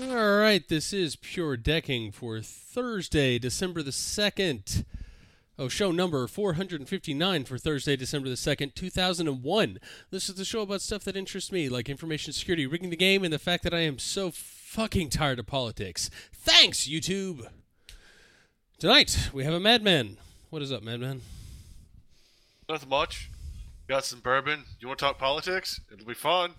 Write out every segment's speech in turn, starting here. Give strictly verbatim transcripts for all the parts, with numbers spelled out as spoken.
All right, this is Pure Decking for Thursday, December the second. Oh, show number four hundred fifty-nine for Thursday, December the second, two thousand one. This is the show about stuff that interests me, like information security, rigging the game, and the fact that I am so fucking tired of politics. Thanks, YouTube! Tonight, we have a Madman. What is up, Madman? Nothing much. Got some bourbon. You want to talk politics? It'll be fun.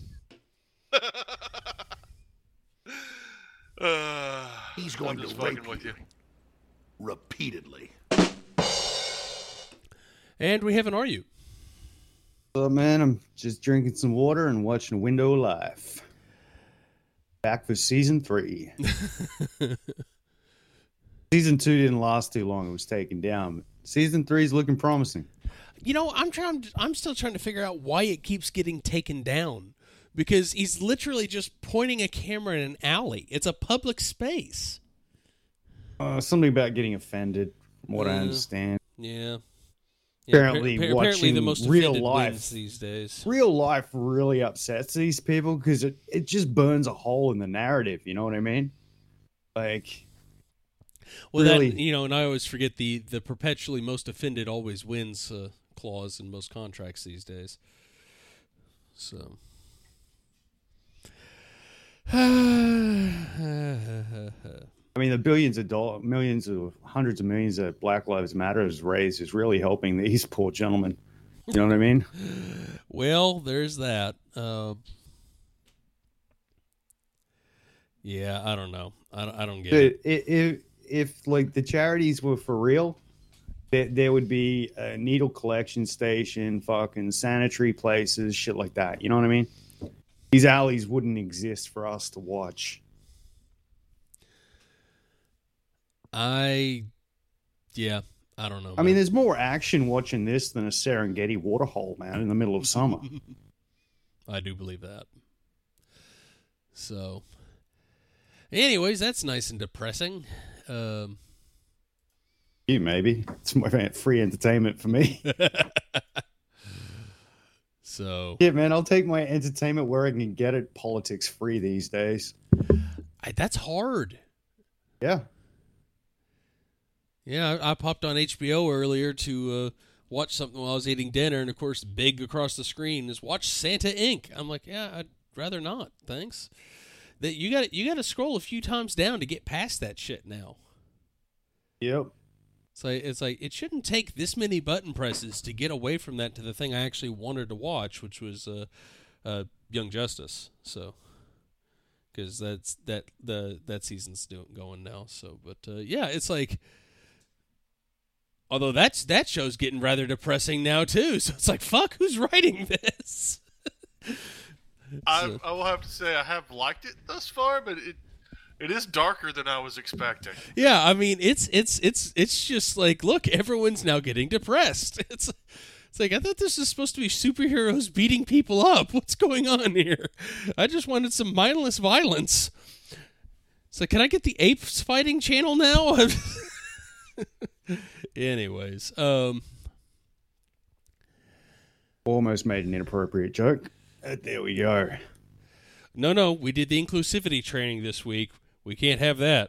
uh, He's going I'm just to rape fucking with you. repeatedly. And we have an Are You? Well, man, I'm just drinking some water and watching Window of Life. Back for season three. Season two didn't last too long. It was taken down. Season three is looking promising. You know, I'm trying. I'm still trying to figure out why it keeps getting taken down. Because he's literally just pointing a camera in an alley. It's a public space. Uh, something about getting offended, from what Uh, I understand. Yeah. Apparently, appa- watching apparently the most real offended life wins these days. Real life really upsets these people because it, it just burns a hole in the narrative. You know what I mean? Like, Well, really, that, you know, and I always forget the the perpetually most offended always wins uh, clause in most contracts these days. So. I mean, the billions of dollars, millions of, hundreds of millions that Black Lives Matter has raised is really helping these poor gentlemen. You know what I mean? Well, there's that. Uh, yeah, I don't know. I don't, I don't get it. If, if, if like the charities were for real, there, there would be a needle collection station, fucking sanitary places, shit like that. You know what I mean? These alleys wouldn't exist for us to watch. I, yeah, I don't know. I mean, there's more action watching this than a Serengeti waterhole, man, in the middle of summer. I do believe that. So, anyways, that's nice and depressing. Um, You maybe. It's more free entertainment for me. so, Yeah, man, I'll take my entertainment where I can get it. Politics free these days. I, that's hard. Yeah. Yeah, I, I popped on H B O earlier to uh, watch something while I was eating dinner, and of course, big across the screen is watch Santa Incorporated. I'm like, yeah, I'd rather not, thanks. That you got you got to scroll a few times down to get past that shit now. Yep. It's like it's like it shouldn't take this many button presses to get away from that to the thing I actually wanted to watch, which was uh, uh, Young Justice. So, because that's that the that season's doing going now. So, but uh, yeah, it's like. Although that's that show's getting rather depressing now too, so it's like, fuck, who's writing this? I, So- I will have to say I have liked it thus far, but it it is darker than I was expecting. Yeah, I mean, it's it's it's it's just like, look, everyone's now getting depressed. It's it's like I thought this was supposed to be superheroes beating people up. What's going on here? I just wanted some mindless violence. It's like, can I get the apes fighting channel now? Anyways, um, Almost made an inappropriate joke. Uh, there we go. no, no, we did the inclusivity training this week. We can't have that.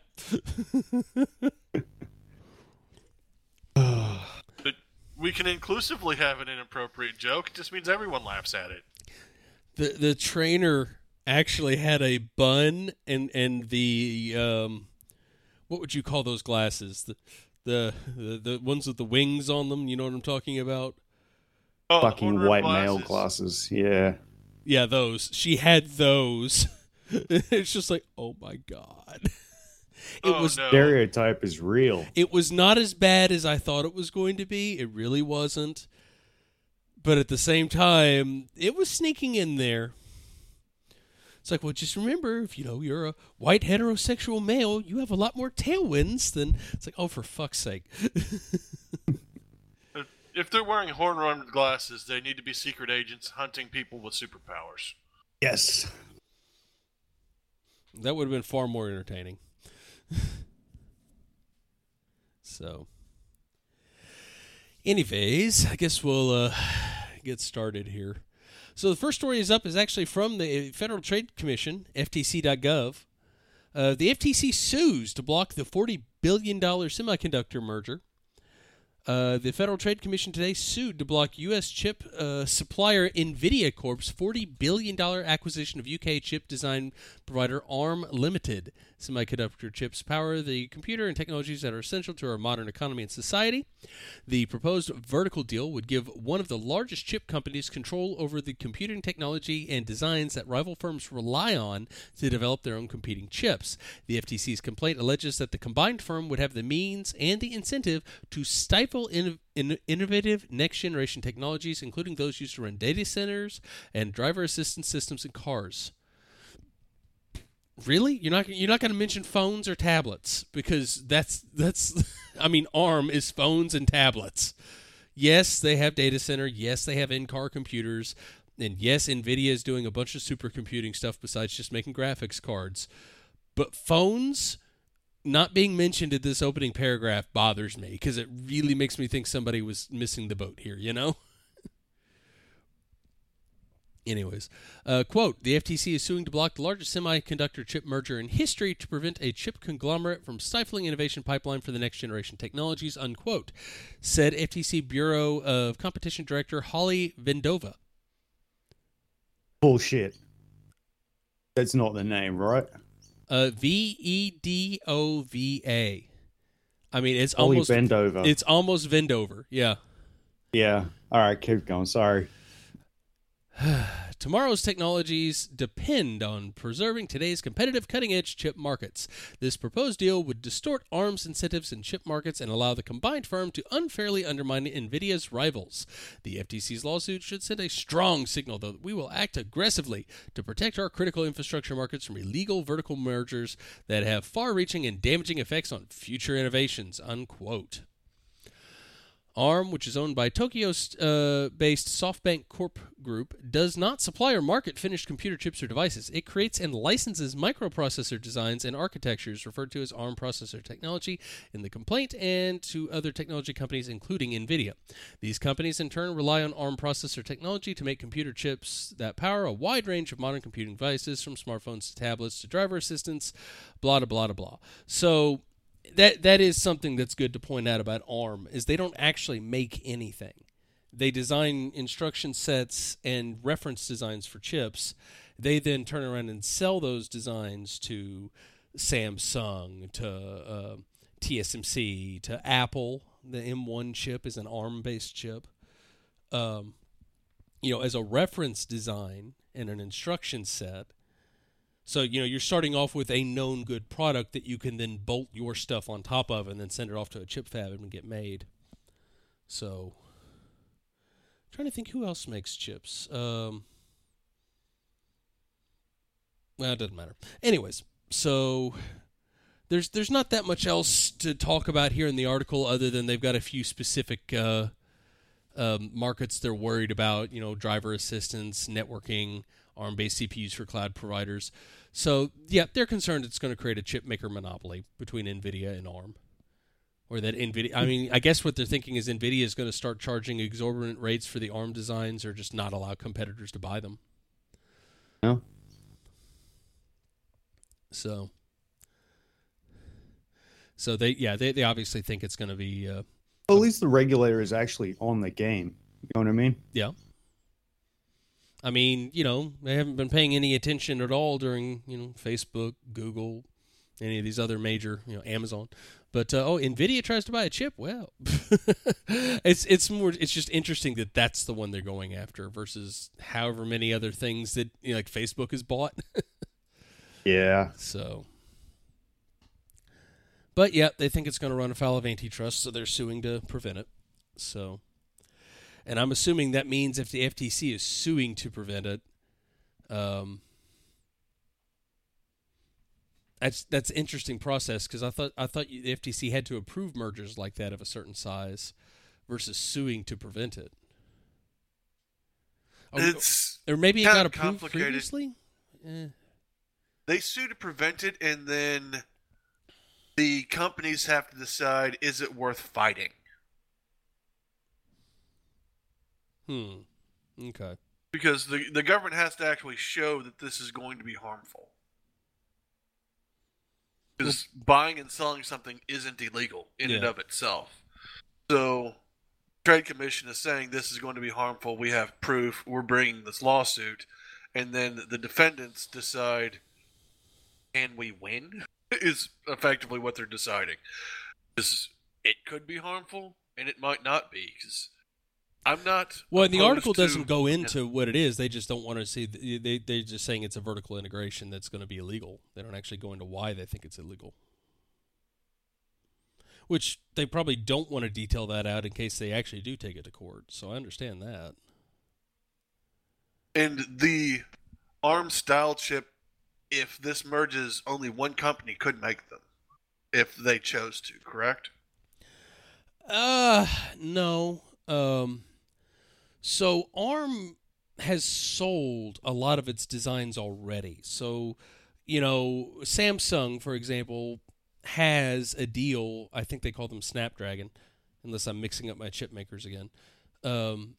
But we can inclusively have an inappropriate joke. It just means everyone laughs at it. The the trainer actually had a bun and and the um, what would you call those glasses? The the the, the ones with the wings on them. You know what I'm talking about? Oh, the Fucking horn-rimmed white glasses. male glasses. Yeah. Yeah, those. She had those. It's just like, oh my god. It Oh, was no. Stereotype is real. it was not as bad as I thought it was going to be. It really wasn't. But at the same time, it was sneaking in there. It's like, well, just remember, if you know you're a white heterosexual male, you have a lot more tailwinds than. It's like, oh, for fuck's sake. If they're wearing horn-rimmed glasses, they need to be secret agents hunting people with superpowers. Yes. That would have been far more entertaining. So, anyways, I guess we'll uh, get started here. So the first story is up is actually from the Federal Trade Commission, F T C dot gov. Uh, the F T C sues to block the forty billion dollars semiconductor merger. Uh, the Federal Trade Commission today sued to block U S chip uh, supplier NVIDIA Corp's forty billion dollars acquisition of U K chip design provider ARM Limited. Semiconductor chips power the computer and technologies that are essential to our modern economy and society. The proposed vertical deal would give one of the largest chip companies control over the computing technology and designs that rival firms rely on to develop their own competing chips. The F T C's complaint alleges that the combined firm would have the means and the incentive to stifle In, in, innovative next-generation technologies, including those used to run data centers and driver assistance systems in cars. Really? You're not you're not going to mention phones or tablets because that's that's I mean ARM is phones and tablets. Yes, they have data center. Yes, they have in-car computers, and yes, NVIDIA is doing a bunch of supercomputing stuff besides just making graphics cards. But phones not being mentioned in this opening paragraph bothers me because it really makes me think somebody was missing the boat here, you know? Anyways, uh, quote, the F T C is suing to block the largest semiconductor chip merger in history to prevent a chip conglomerate from stifling innovation pipeline for the next generation technologies, unquote, said F T C Bureau of Competition Director Holly Vendova. Bullshit. That's not the name, right? Uh, V E D O V A. I mean, it's Holly almost Vendover. It's almost Vendover. Yeah. Yeah. All right, keep going. Sorry. Tomorrow's technologies depend on preserving today's competitive cutting-edge chip markets. This proposed deal would distort ARM's incentives in chip markets and allow the combined firm to unfairly undermine NVIDIA's rivals. The F T C's lawsuit should send a strong signal, though, that we will act aggressively to protect our critical infrastructure markets from illegal vertical mergers that have far-reaching and damaging effects on future innovations, unquote. ARM, which is owned by Tokyo-based uh, SoftBank Corp Group, does not supply or market finished computer chips or devices. It creates and licenses microprocessor designs and architectures referred to as ARM processor technology in the complaint and to other technology companies, including NVIDIA. These companies, in turn, rely on ARM processor technology to make computer chips that power a wide range of modern computing devices, from smartphones to tablets to driver assistants, blah, blah, blah, blah. So That that is something that's good to point out about ARM, is they don't actually make anything. They design instruction sets and reference designs for chips. They then turn around and sell those designs to Samsung, to uh, T S M C, to Apple. The M one chip is an ARM-based chip. Um, you know, as a reference design and an instruction set. So, you know, you're starting off with a known good product that you can then bolt your stuff on top of and then send it off to a chip fab and get made. So, I'm trying to think who else makes chips. Um, well, it doesn't matter. Anyways, so there's there's not that much else to talk about here in the article other than they've got a few specific uh, um, markets they're worried about, you know, driver assistance, networking, ARM-based C P Us for cloud providers. So, yeah, they're concerned it's going to create a chip maker monopoly between NVIDIA and ARM. Or that NVIDIA, I mean, I guess what they're thinking is NVIDIA is going to start charging exorbitant rates for the ARM designs or just not allow competitors to buy them. No. So, so they, yeah, they, they obviously think it's going to be... Uh, well, at least the regulator is actually on the game. You know what I mean? Yeah. I mean, you know, they haven't been paying any attention at all during, you know, Facebook, Google, any of these other major, you know, Amazon. But, uh, oh, NVIDIA tries to buy a chip? Well, it's it's more, it's just interesting that that's the one they're going after versus however many other things that, you know, like Facebook has bought. Yeah. So, but, yeah, they think it's going to run afoul of antitrust, so they're suing to prevent it. So... And I'm assuming that means if the F T C is suing to prevent it, um, that's that's an interesting process because I thought I thought the F T C had to approve mergers like that of a certain size, versus suing to prevent it. Or, It's or maybe it kind got of approved complicated. previously. Eh. They sue to prevent it, and then the companies have to decide, is it worth fighting? Hmm. Okay. Because the the government has to actually show that this is going to be harmful. Because buying and selling something isn't illegal in and Yeah. of itself. So, Trade Commission is saying this is going to be harmful. We have proof. We're bringing this lawsuit. And then the defendants decide, can we win? Is effectively what they're deciding. Because it could be harmful, and it might not be. Because I'm not. Well, and the opposed article to- doesn't go into what it is. They just don't want to see. The, they they're just saying it's a vertical integration that's going to be illegal. They don't actually go into why they think it's illegal. Which they probably don't want to detail that out in case they actually do take it to court. So I understand that. And the ARM style chip, if this merges, only one company could make them. If they chose to, correct? Uh, no. Um, so ARM has sold a lot of its designs already. So, you know, Samsung, for example, has a deal. I think they call them Snapdragon, unless I'm mixing up my chip makers again. Um,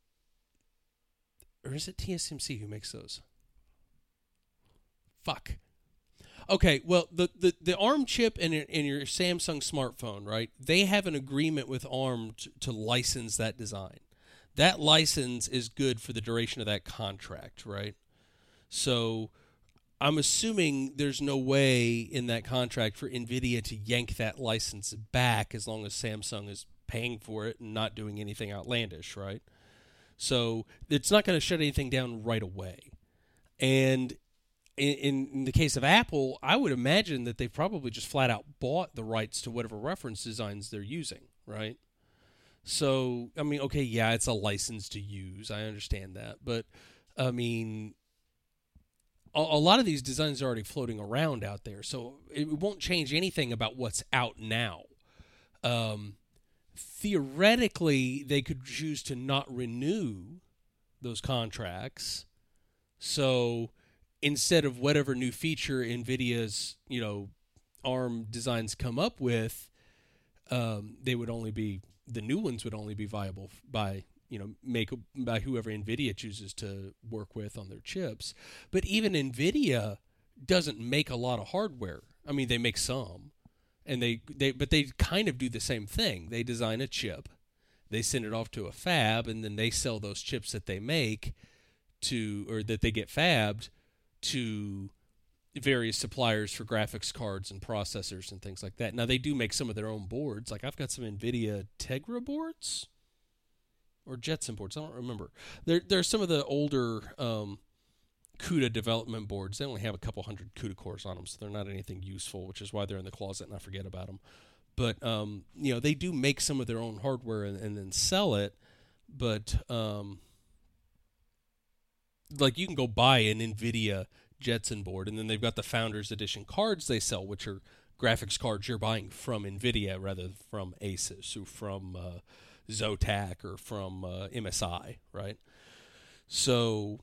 or is it T S M C who makes those? Fuck. Okay, well, the, the, the ARM chip in your, in your Samsung smartphone, right? They have an agreement with ARM to, to license that design. That license is good for the duration of that contract, right? So I'm assuming there's no way in that contract for NVIDIA to yank that license back as long as Samsung is paying for it and not doing anything outlandish, right? So it's not going to shut anything down right away. And in, in the case of Apple, I would imagine that they've probably just flat out bought the rights to whatever reference designs they're using, right? So, I mean, okay, yeah, it's a license to use. I understand that. But, I mean, a, a lot of these designs are already floating around out there. So it won't change anything about what's out now. Um, theoretically, they could choose to not renew those contracts. So instead of whatever new feature NVIDIA's, you know, ARM designs come up with, um, they would only be... the new ones would only be viable by, you know, make by whoever NVIDIA chooses to work with on their chips. But even NVIDIA doesn't make a lot of hardware. I mean, they make some, and they, they but they kind of do the same thing. They design a chip, they send it off to a fab, and then they sell those chips that they make to, or that they get fabbed to various suppliers for graphics cards and processors and things like that. Now, they do make some of their own boards. Like, I've got some NVIDIA Tegra boards or Jetson boards. I don't remember. There, there's some of the older um, CUDA development boards. They only have a couple hundred CUDA cores on them, so they're not anything useful, which is why they're in the closet and I forget about them. But, um, you know, they do make some of their own hardware and, and then sell it. But, um, like, you can go buy an NVIDIA Jetson board, and then they've got the Founders Edition cards they sell, which are graphics cards you're buying from NVIDIA rather than from Asus or from uh, Zotac or from uh, M S I, right? So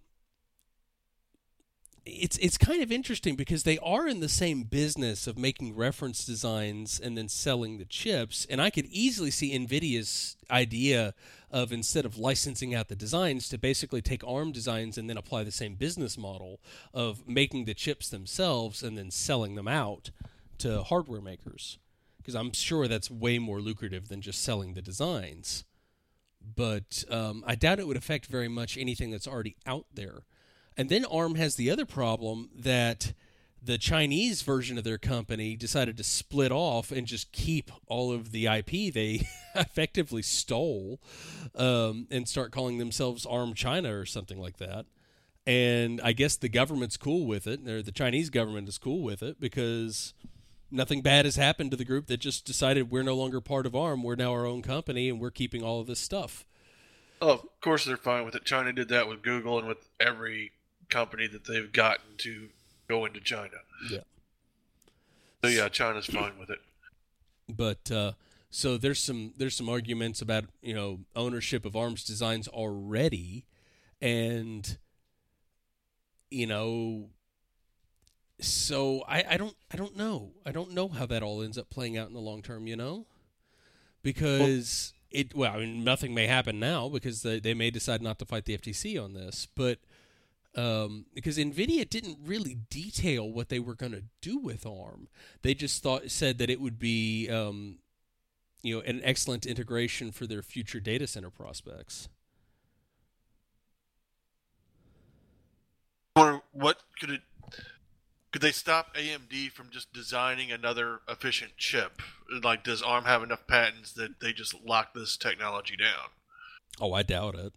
it's it's kind of interesting because they are in the same business of making reference designs and then selling the chips, and I could easily see NVIDIA's idea of, instead of licensing out the designs, to basically take ARM designs and then apply the same business model of making the chips themselves and then selling them out to hardware makers. Because I'm sure that's way more lucrative than just selling the designs. But um, I doubt it would affect very much anything that's already out there. And then ARM has the other problem that the Chinese version of their company decided to split off and just keep all of the I P they effectively stole um, and start calling themselves ARM China or something like that. And I guess the government's cool with it, or the Chinese government is cool with it, because nothing bad has happened to the group that just decided we're no longer part of ARM, we're now our own company, and we're keeping all of this stuff. Oh, of course they're fine with it. China did that with Google and with every company that they've gotten to go into China. Yeah. So yeah, China's fine with it. But uh, so there's some there's some arguments about, you know, ownership of ARM's designs already, and you know, so I, I don't I don't know I don't know how that all ends up playing out in the long term, you know, because well, it well I mean nothing may happen now because they they may decide not to fight the F T C on this, but Um, because NVIDIA didn't really detail what they were going to do with ARM. They just thought said that it would be, um, you know, an excellent integration for their future data center prospects. Or what could it? Could they stop A M D from just designing another efficient chip? Like, does ARM have enough patents that they just lock this technology down? Oh, I doubt it.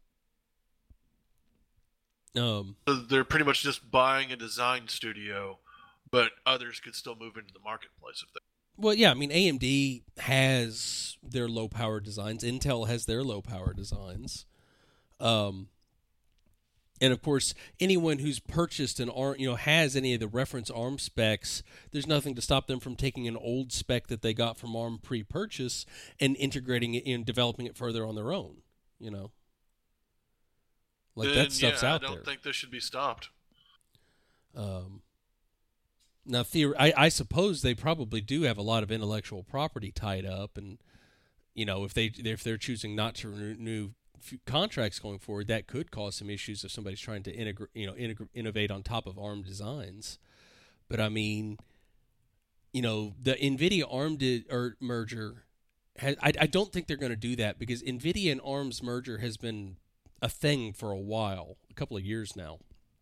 Um, So they're pretty much just buying a design studio, but others could still move into the marketplace if they. well, yeah, I mean, A M D has their low power designs. Intel has their low power designs. Um, and of course, anyone who's purchased an ARM, you know, has any of the reference ARM specs, there's nothing to stop them from taking an old spec that they got from ARM pre-purchase and integrating it in, developing it further on their own. You know, like Then, that stuff's yeah, out I don't there. think this should be stopped. Um, now, theor- I, I suppose they probably do have a lot of intellectual property tied up, and you know, if they if they're choosing not to renew f- contracts going forward, that could cause some issues if somebody's trying to integrate, you know, integra- innovate on top of ARM designs. But I mean, you know, the NVIDIA ARM di- or merger, has, I I don't think they're going to do that because NVIDIA and ARM's merger has been a thing for a while, a couple of years now.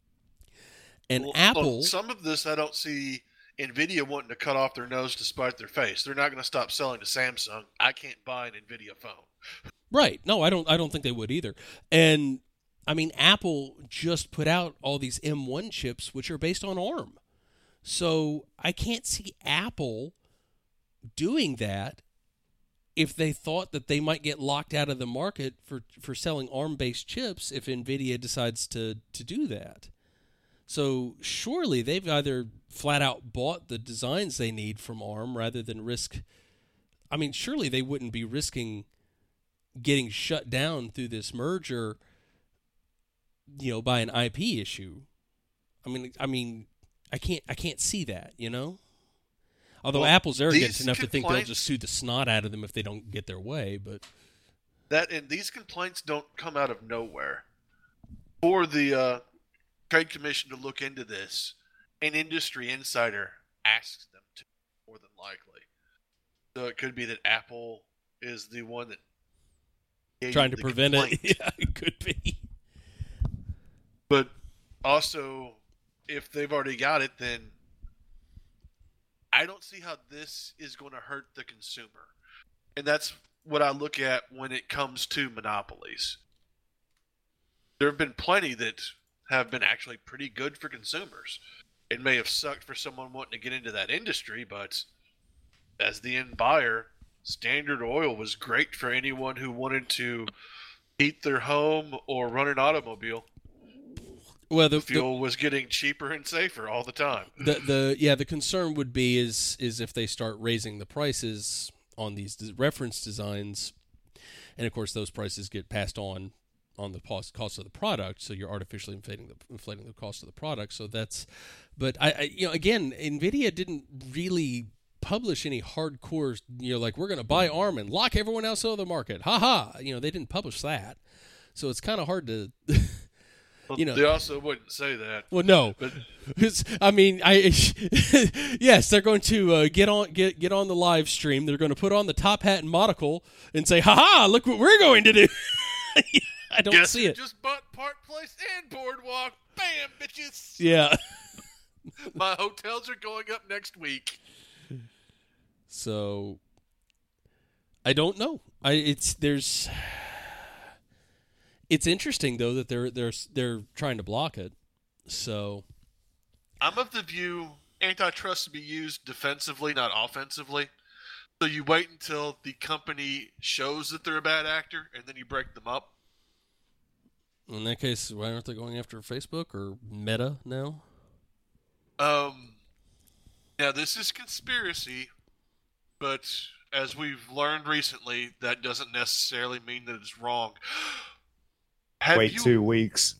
And Well, Apple, well, some of this I don't see NVIDIA wanting to cut off their nose to spite their face. They're not going to stop selling to Samsung. I can't buy an NVIDIA phone. right? No, I don't. I don't think they would either. And I mean, Apple just put out all these M one chips, which are based on ARM. So I can't see Apple doing that if they thought that they might get locked out of the market for, for selling ARM-based chips if NVIDIA decides to, to do that. So surely they've either flat out bought the designs they need from ARM rather than risk. I mean, surely they wouldn't be risking getting shut down through this merger, you know, by an I P issue. I mean, I mean, I can't, I can't see that, you know. Although Well, Apple's arrogant these enough to think they'll complaints- just sue the snot out of them if they don't get their way, but That and these complaints don't come out of nowhere. For the uh, Trade Commission to look into this, an industry insider asks them to, more than likely. So it could be that Apple is the one that gave trying to the prevent complaint. it, yeah, it could be. But also, if they've already got it, then I don't see how this is going to hurt the consumer. And that's what I look at when it comes to monopolies. There have been plenty that have been actually pretty good for consumers. It may have sucked for someone wanting to get into that industry, but as the end buyer, Standard Oil was great for anyone who wanted to heat their home or run an automobile. Well, the, the Fuel was getting cheaper and safer all the time. the the yeah the concern would be is is if they start raising the prices on these des- reference designs, and of course those prices get passed on on the cost cost of the product, so you're artificially inflating the inflating the cost of the product. So that's, but I, I you know again, NVIDIA didn't really publish any hardcore, you know, like we're going to buy ARM and lock everyone else out of the market. Ha ha. You know, they didn't publish that, so it's kind of hard to. You know, they also wouldn't say that. well, no, But it's, I mean, I yes, they're going to uh, get on get get on the live stream. They're going to put on the top hat and monocle and say, "Ha ha! Look what we're going to do." I don't guess see who it. just bought Park Place and Boardwalk. Bam, bitches! Yeah. My hotels are going up next week. So I don't know. I it's there's it's interesting though that they're they're they're trying to block it. So I'm of the view antitrust to be used defensively, not offensively. So you wait until the company shows that they're a bad actor, and then you break them up. in that case, why aren't they going after Facebook or Meta now? Um, now this is conspiracy, but as we've learned recently, that doesn't necessarily mean that it's wrong. Have Wait you, two weeks.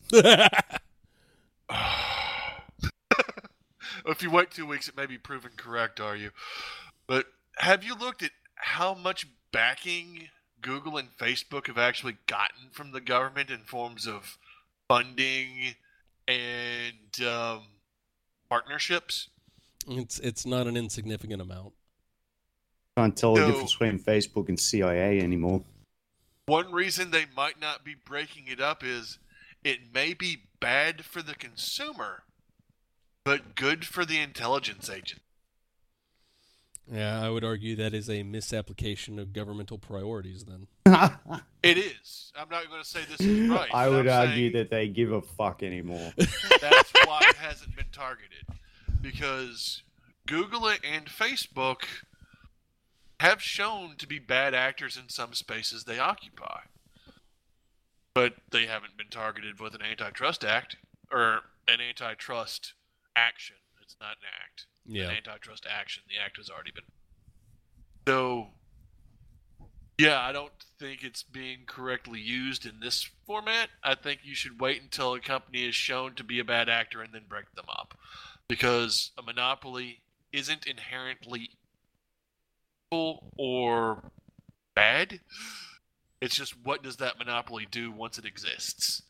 If you wait two weeks, it may be proven correct, are you? But have you looked at how much backing Google and Facebook have actually gotten from the government in forms of funding and um, partnerships. It's it's not an insignificant amount. Can't tell So- the difference between Facebook and C I A anymore. One reason they might not be breaking it up is it may be bad for the consumer, but good for the intelligence agent. Yeah, I would argue that is a misapplication of governmental priorities then. It is. I'm not going to say this is right. I but would I'm argue saying that they give a fuck anymore. that's why it hasn't been targeted. Because Google and Facebook have shown to be bad actors in some spaces they occupy. But they haven't been targeted with an antitrust act, or an antitrust action. It's not an act. Yeah. An antitrust action. The act has already been. So, yeah, I don't think it's being correctly used in this format. I think you should wait until a company is shown to be a bad actor and then break them up. Because a monopoly isn't inherently evil or bad. It's just, what does that monopoly do once it exists?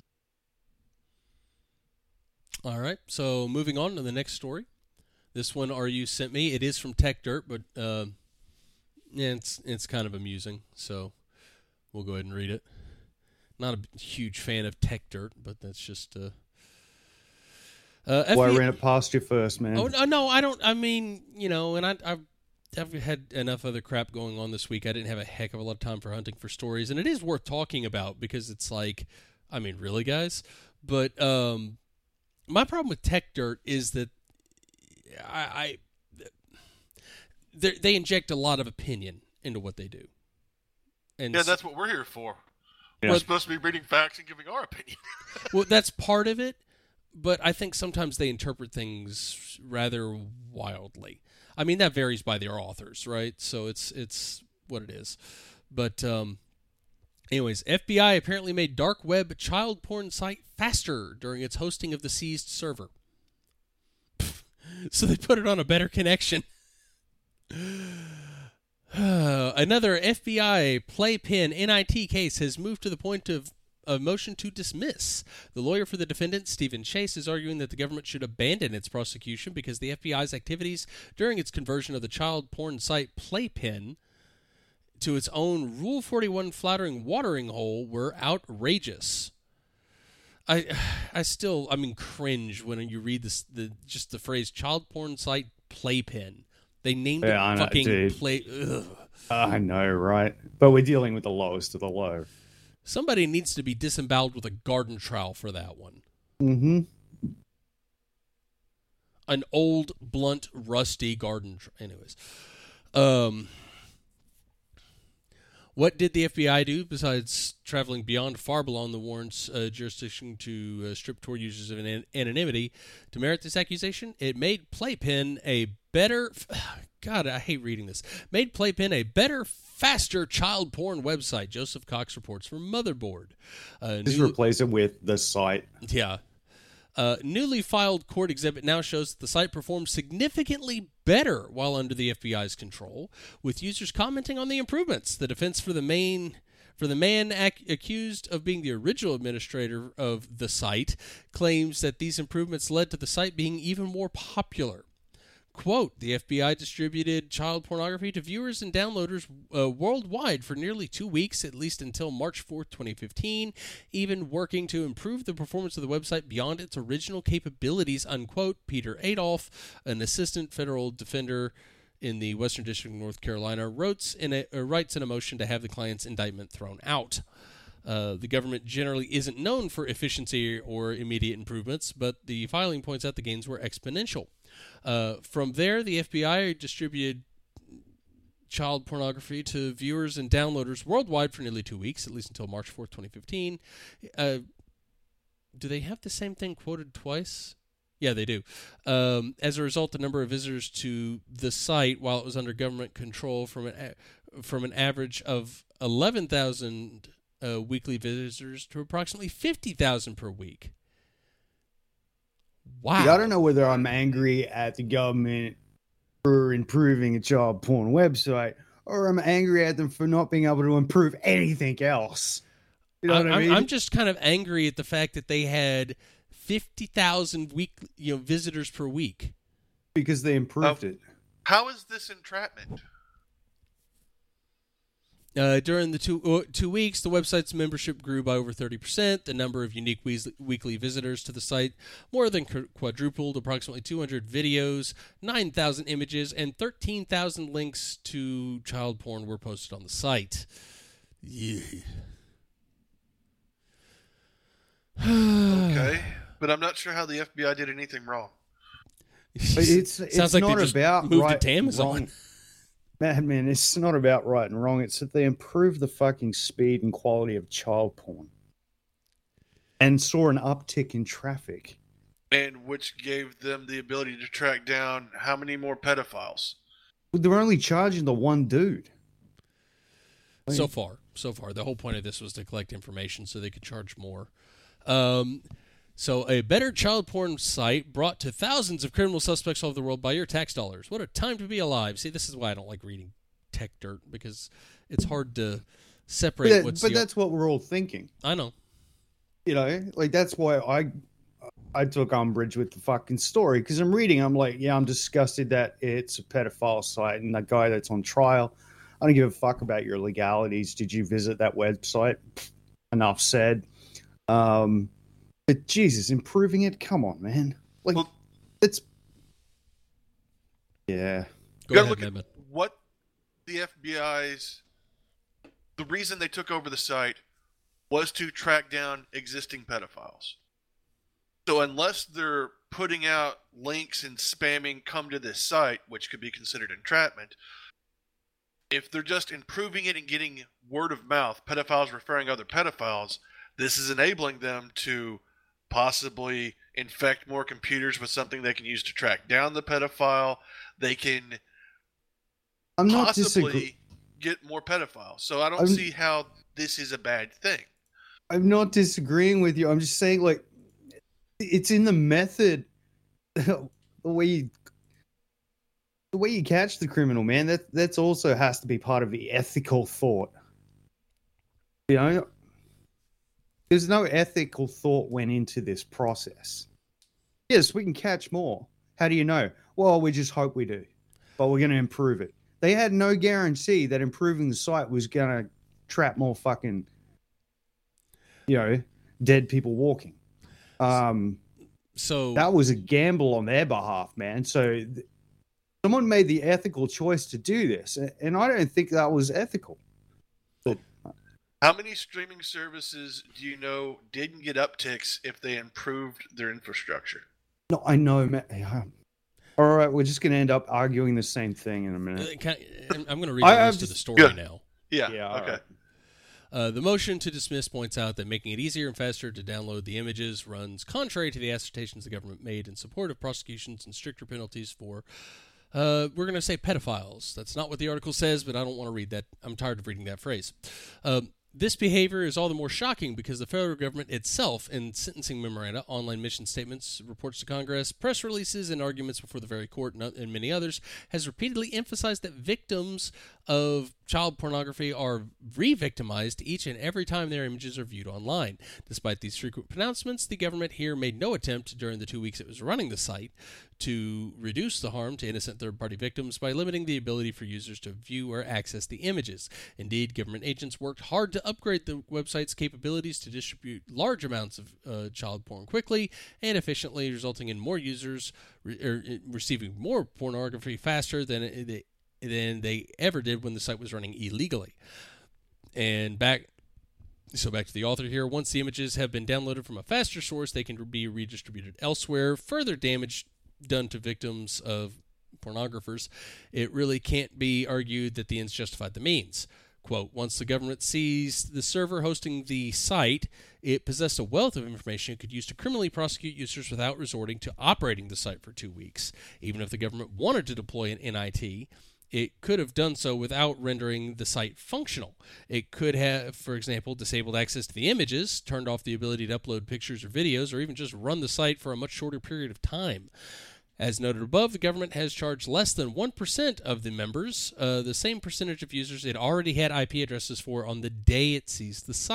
All right, so moving on to the next story. This one R U sent me. It is from Tech Dirt, but uh, yeah, it's it's kind of amusing, so we'll go ahead and read it. Not a huge fan of Tech Dirt, but that's just. Uh, uh, Well, I F B I ran it past you first, man. Oh no, no, I don't. I mean, you know, and I, I've, I've had enough other crap going on this week. I didn't have a heck of a lot of time for hunting for stories, and it is worth talking about because it's like, I mean, really, guys. But um, my problem with Tech Dirt is that I, I they they inject a lot of opinion into what they do. And Yeah, that's what we're here for. Yeah. We're supposed to be reading facts and giving our opinion. well, that's part of it, but I think sometimes they interpret things rather wildly. I mean, that varies by their authors, right? So it's it's what it is. But um, anyways, F B I apparently made dark web child porn site faster during its hosting of the seized server. So they put it on a better connection. Another F B I playpen N I T case has moved to the point of a motion to dismiss. The lawyer for the defendant, Stephen Chase, is arguing that the government should abandon its prosecution because the F B I's activities during its conversion of the child porn site Playpen to its own Rule forty-one flattering watering hole were outrageous. I, I still, I mean, cringe when you read this, the just the phrase "child porn site Playpen." They named Yeah, I it know, fucking dude. play. Ugh. I know, right? But we're dealing with the lowest of the low. Somebody needs to be disemboweled with a garden trowel for that one. Mm-hmm. An old, blunt, rusty garden. Tr- Anyways, um, what did the F B I do besides traveling beyond far beyond the warrant's uh, jurisdiction to uh, strip Tor users of an- anonymity to merit this accusation? It made Playpen a better. God, I hate reading this. Made Playpen a better, faster child porn website. Joseph Cox reports from Motherboard. Uh, Just new- replace it with the site. Yeah. Uh, newly filed court exhibit now shows that the site performed significantly better while under the F B I's control, with users commenting on the improvements. The defense for the main for the man ac- accused of being the original administrator of the site claims that these improvements led to the site being even more popular. Quote, the F B I distributed child pornography to viewers and downloaders uh, worldwide for nearly two weeks, at least until March fourth, twenty fifteen, even working to improve the performance of the website beyond its original capabilities, unquote. Peter Adolph, an assistant federal defender in the Western District of North Carolina, wrote in a, uh, writes in a motion to have the client's indictment thrown out. Uh, the government generally isn't known for efficiency or immediate improvements, but the filing points out the gains were exponential. Uh, from there, the F B I distributed child pornography to viewers and downloaders worldwide for nearly two weeks, at least until March fourth, twenty fifteen. Uh, do they have the same thing quoted twice? Yeah, they do. Um, as a result, the number of visitors to the site, while it was under government control, from an a- from an average of eleven thousand uh, weekly visitors to approximately fifty thousand per week. Wow. I don't know whether I'm angry at the government for improving a child porn website or I'm angry at them for not being able to improve anything else. You know I'm, what I I'm- mean? I'm just kind of angry at the fact that they had fifty thousand week, you know, visitors per week. Because they improved Oh. it. How is this entrapment? Uh, during the two uh, two weeks, the website's membership grew by over thirty percent. The number of unique weas- weekly visitors to the site more than qu- quadrupled. Approximately two hundred videos, nine thousand images, and thirteen thousand links to child porn were posted on the site. Yeah. Okay, but I'm not sure how the F B I did anything wrong. But it's it's Sounds like not they just about moved right it to Amazon. wrong. Madman, it's not about right and wrong. It's that they improved the fucking speed and quality of child porn and saw an uptick in traffic. And which gave them the ability to track down how many more pedophiles. But they're only charging the one dude. So far, so far, the whole point of this was to collect information so they could charge more. Um, so a better child porn site brought to thousands of criminal suspects all over the world by your tax dollars. What a time to be alive. See, this is why I don't like reading tech dirt, because it's hard to separate But, that- what's but the... that's what we're all thinking. I know. You know, like that's why I I took umbrage with the fucking story, because I'm reading, I'm like, yeah, I'm disgusted that it's a pedophile site and that guy that's on trial. I don't give a fuck about your legalities. Did you visit that website? Enough said. Um, but Jesus, improving it? Come on, man. Like, Well- it's yeah. Go you gotta ahead, look Mehmet. at what the F B I's, the reason they took over the site was to track down existing pedophiles. So unless they're putting out links and spamming come to this site, which could be considered entrapment, if they're just improving it and getting word of mouth, pedophiles referring other pedophiles, this is enabling them to possibly infect more computers with something they can use to track down the pedophile. They can I'm not possibly disagreeing. get more pedophiles. So I don't I'm- see how this is a bad thing. I'm not disagreeing with you. I'm just saying, like, it's in the method, the way you, the way you catch the criminal, man. That that's also has to be part of the ethical thought. You know, there's no ethical thought went into this process. Yes, we can catch more. How do you know? Well, we just hope we do, but we're going to improve it. They had no guarantee that improving the site was going to trap more fucking, you know, dead people walking. Um, So that was a gamble on their behalf, man. So th- someone made the ethical choice to do this, a- and I don't think that was ethical. How many streaming services do you know didn't get upticks if they improved their infrastructure? No, I know, man. Yeah. All right, we're just going to end up arguing the same thing in a uh, minute. can I, I'm going to read I- the I'm rest of the just- story Yeah. now. Yeah. Yeah, all okay. right. Uh, the motion to dismiss points out that making it easier and faster to download the images runs contrary to the assertions the government made in support of prosecutions and stricter penalties for, uh, we're going to say pedophiles. That's not what the article says, but I don't want to read that. I'm tired of reading that phrase. Um, This behavior is all the more shocking because the federal government itself, in sentencing memoranda, online mission statements, reports to Congress, press releases, and arguments before the very court, and, and many others, has repeatedly emphasized that victims of child pornography are re-victimized each and every time their images are viewed online. Despite these frequent pronouncements, the government here made no attempt during the two weeks it was running the site to reduce the harm to innocent third-party victims by limiting the ability for users to view or access the images. Indeed, government agents worked hard to upgrade the website's capabilities to distribute large amounts of uh, child porn quickly and efficiently, resulting in more users re- er, receiving more pornography faster than it, than they ever did when the site was running illegally. And back So back to the author here. Once the images have been downloaded from a faster source, they can be redistributed elsewhere. Further damage done to victims of pornographers. It really can't be argued that the ends justified the means. Quote, once the government seized the server hosting the site, it possessed a wealth of information it could use to criminally prosecute users without resorting to operating the site for two weeks. Even if the government wanted to deploy an N I T, it could have done so without rendering the site functional. It could have, for example, disabled access to the images, turned off the ability to upload pictures or videos, or even just run the site for a much shorter period of time. As noted above, the government has charged less than one percent of the members, uh, the same percentage of users it already had I P addresses for on the day it seized the site.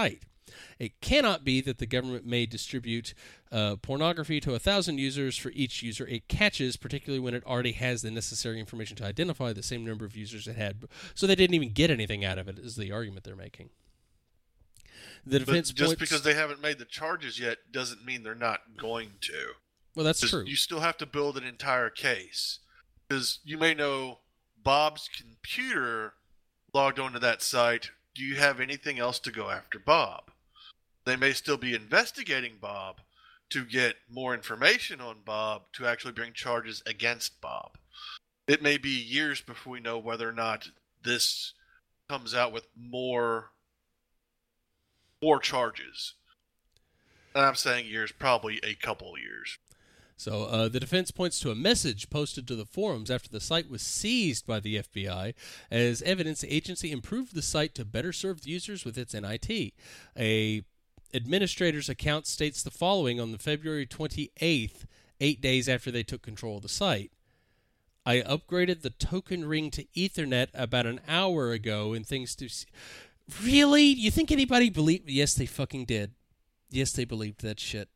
It cannot be that the government may distribute uh, pornography to a thousand users for each user it catches, particularly when it already has the necessary information to identify the same number of users it had. So they didn't even get anything out of it, is the argument they're making. The defense but just points, because they haven't made the charges yet doesn't mean they're not going to. Well, that's Just- true. You still have to build an entire case. Because you may know Bob's computer logged onto that site. Do you have anything else to go after Bob? They may still be investigating Bob to get more information on Bob to actually bring charges against Bob. It may be years before we know whether or not this comes out with more more charges. And I'm saying years, probably a couple of years. So uh, the defense points to a message posted to the forums after the site was seized by the F B I as evidence the agency improved the site to better serve the users with its N I T. A administrator's account states the following on the February twenty-eighth, eight days after they took control of the site. I upgraded the token ring to Ethernet about an hour ago and things to... See. Really? You think anybody believed... Yes, they fucking did. Yes, they believed that shit.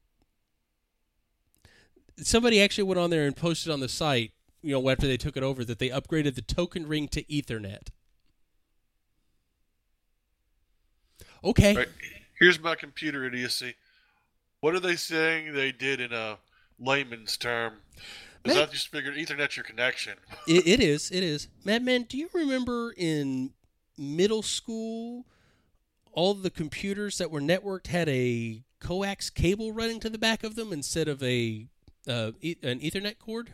Somebody actually went on there and posted on the site, you know, after they took it over, that they upgraded the token ring to Ethernet. Okay. Right. Here's my computer idiocy. What are they saying they did in a layman's term? Because I just figured Ethernet's your connection. It, it is. It is. Madman, do you remember in middle school, all the computers that were networked had a coax cable running to the back of them instead of a uh, e- an Ethernet cord?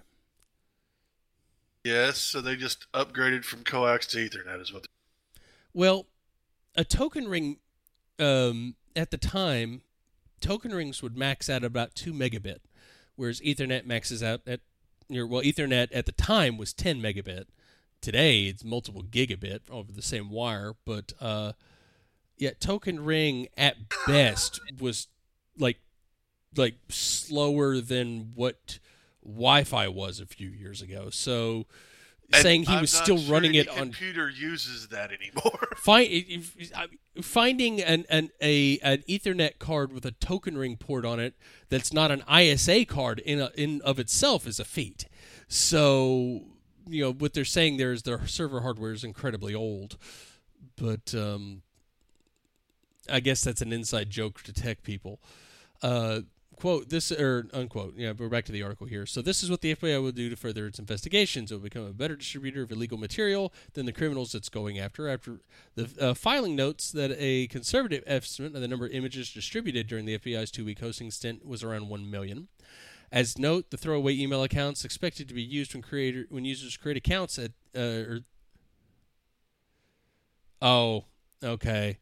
Yes, so they just upgraded from coax to Ethernet is what they... Well, a token ring, um, at the time, token rings would max out at about two megabit, whereas Ethernet maxes out at, well, Ethernet at the time was ten megabit. Today, it's multiple gigabit over the same wire, but, uh, yeah, token ring at best was like, like slower than what Wi-Fi was a few years ago. So And saying he I'm was not still sure running any it on computer uses that anymore. Find, finding an, an a an Ethernet card with a token ring port on it that's not an I S A card in a, in of itself is a feat. So, you know, what they're saying there is their server hardware is incredibly old, but um, I guess that's an inside joke to tech people. Uh, quote, this, or unquote, yeah, we're back to the article here. So this is what the F B I will do to further its investigations. It will become a better distributor of illegal material than the criminals it's going after. After the uh, filing notes that a conservative estimate of the number of images distributed during the F B I's two-week hosting stint was around one million. As note, the throwaway email accounts expected to be used when creator when users create accounts at uh, or, oh, okay.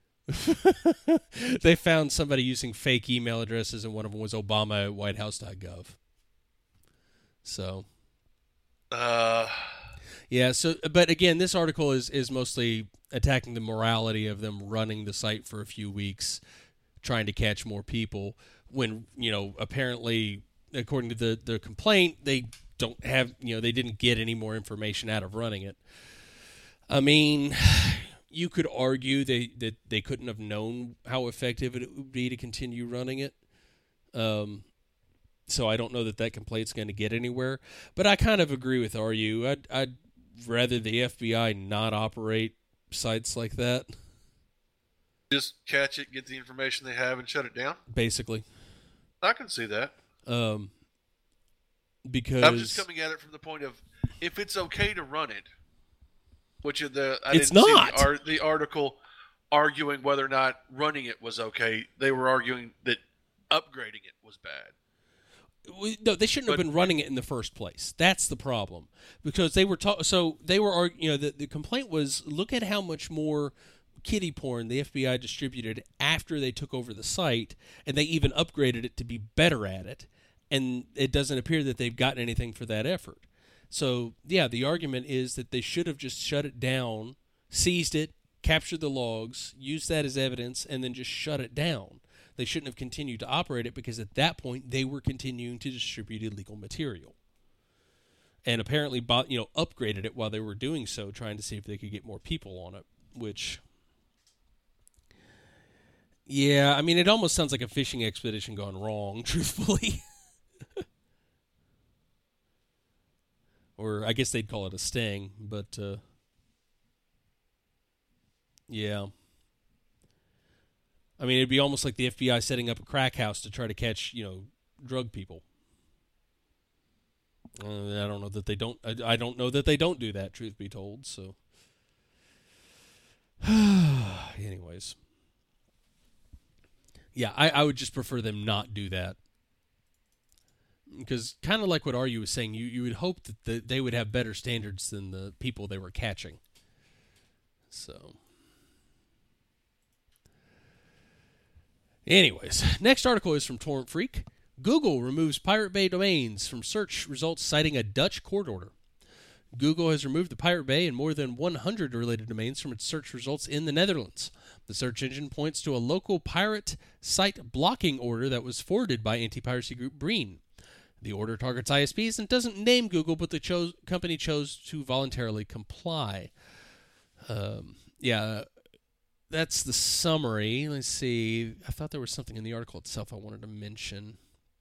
They found somebody using fake email addresses, and one of them was Obama at white house dot gov. So, Uh, yeah. So, but again, this article is is mostly attacking the morality of them running the site for a few weeks, trying to catch more people. When, you know, apparently, according to the the complaint, they don't have, you know, they didn't get any more information out of running it. I mean, you could argue they, that they couldn't have known how effective it would be to continue running it. Um, so I don't know that that complaint's going to get anywhere. But I kind of agree with R U. I'd, I'd rather the F B I not operate sites like that, just catch it, get the information they have, and shut it down. basically. I can see that. Um, because I'm just coming at it from the point of if it's okay to run it, which of the I It's didn't not. see the, ar- the article arguing whether or not running it was okay. They were arguing that upgrading it was bad. We- No, they shouldn't have But- been running it in the first place. That's the problem, because they were ta- so they were arg- you know the, the complaint was, look at how much more kiddie porn the F B I distributed after they took over the site, and they even upgraded it to be better at it, and it doesn't appear that they've gotten anything for that effort. So yeah, the argument is that they should have just shut it down, seized it, captured the logs, used that as evidence, and then just shut it down. They shouldn't have continued to operate it, because at that point they were continuing to distribute illegal material, and apparently bought, you know, upgraded it while they were doing so, trying to see if they could get more people on it. Which, Yeah, I mean, it almost sounds like a fishing expedition gone wrong, truthfully. Or I guess they'd call it a sting, but uh, yeah. I mean, it'd be almost like the F B I setting up a crack house to try to catch, you know, drug people. Uh, I don't know that they don't. I, I don't know that they don't do that. Truth be told, so. Anyways, yeah, I, I would just prefer them not do that, because kind of like what Aryu was saying, you you would hope that the, they would have better standards than the people they were catching. So. Anyways, next article is from Torrent Freak. Google removes Pirate Bay domains from search results citing a Dutch court order. Google has removed the Pirate Bay and more than one hundred related domains from its search results in the Netherlands. The search engine points to a local pirate site blocking order that was forwarded by anti-piracy group Breen. The order targets I S Ps and doesn't name Google, but the chose, company chose to voluntarily comply. Um, yeah... That's the summary. Let's see. I thought there was something in the article itself I wanted to mention.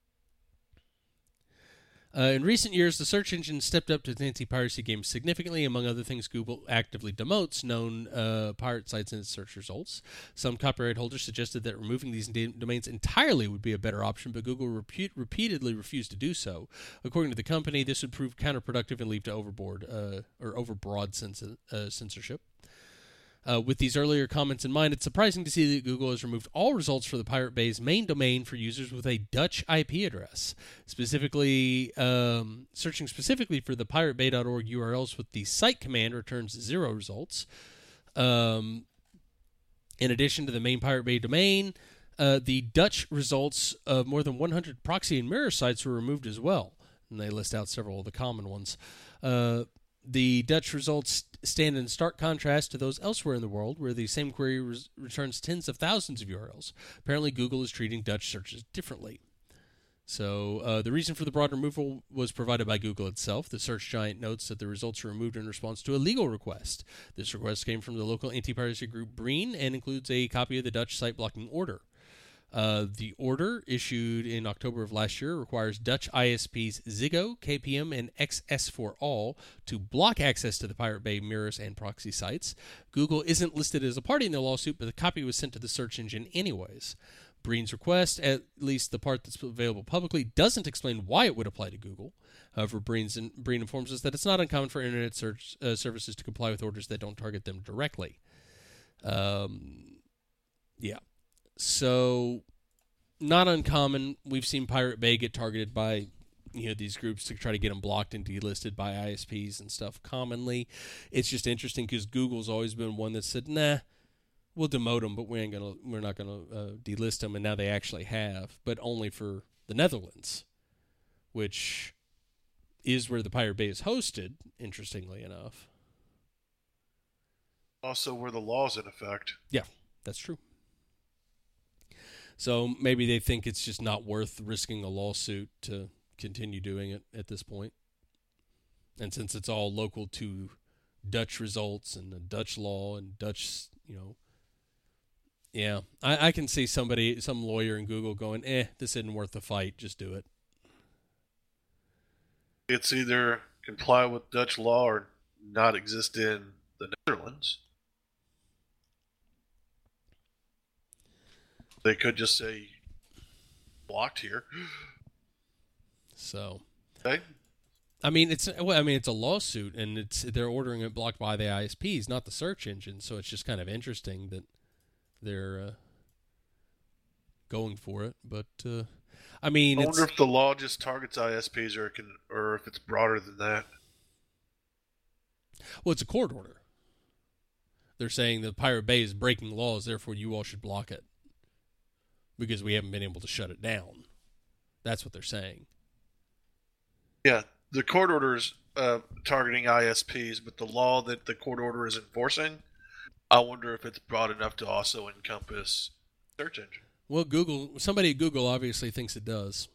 Uh, in recent years, the search engine stepped up to its anti-piracy game significantly. Among other things, Google actively demotes known uh, pirate sites in its search results. Some copyright holders suggested that removing these domains entirely would be a better option, but Google repeat- repeatedly refused to do so. According to the company, this would prove counterproductive and lead to overboard uh, or overbroad cens- uh, censorship. Uh, with these earlier comments in mind, it's surprising to see that Google has removed all results for the Pirate Bay's main domain for users with a Dutch I P address. Specifically, um, searching specifically for the pirate bay dot org U R Ls with the site command returns zero results. Um, in addition to the main Pirate Bay domain, uh, the Dutch results of more than one hundred proxy and mirror sites were removed as well. And they list out several of the common ones. Uh, The Dutch results stand in stark contrast to those elsewhere in the world, where the same query res- returns tens of thousands of U R Ls. Apparently, Google is treating Dutch searches differently. So, uh, the reason for the broad removal was provided by Google itself. The search giant notes that the results were removed in response to a legal request. This request came from the local anti-piracy group Breen and includes a copy of the Dutch site blocking order. Uh, the order, issued in October of last year, requires Dutch I S Ps Ziggo, K P M, and X S four all to block access to the Pirate Bay mirrors and proxy sites. Google isn't listed as a party in the lawsuit, but the copy was sent to the search engine anyways. Breen's request, at least the part that's available publicly, doesn't explain why it would apply to Google. However, Breen's in, Breen informs us that it's not uncommon for Internet search uh, services to comply with orders that don't target them directly. Um, yeah. So, not uncommon. We've seen Pirate Bay get targeted by, you know, these groups to try to get them blocked and delisted by I S Ps and stuff commonly. It's just interesting because Google's always been one that said, nah, we'll demote them, but we ain't gonna, we're not going to uh, delist them, and now they actually have, but only for the Netherlands, which is where the Pirate Bay is hosted, interestingly enough. Also, where the law's in effect. Yeah, that's true. So maybe they think it's just not worth risking a lawsuit to continue doing it at this point. And since it's all local to Dutch results and the Dutch law and Dutch, you know, yeah, I, I can see somebody, some lawyer in Google going, eh, this isn't worth the fight, just do it. It's either comply with Dutch law or not exist in the Netherlands. They could just say blocked here. So, okay. I mean, it's well, I mean, it's a lawsuit, and it's they're ordering it blocked by the I S Ps, not the search engine. So it's just kind of interesting that they're uh, going for it. But uh, I mean, I it's, wonder if the law just targets I S Ps, or it can, or if it's broader than that. Well, it's a court order. They're saying that Pirate Bay is breaking laws, therefore you all should block it. Because we haven't been able to shut it down. That's what they're saying. Yeah, the court order is uh, targeting I S Ps, but the law that the court order is enforcing, I wonder if it's broad enough to also encompass search engine. Well, Google, somebody at Google obviously thinks it does.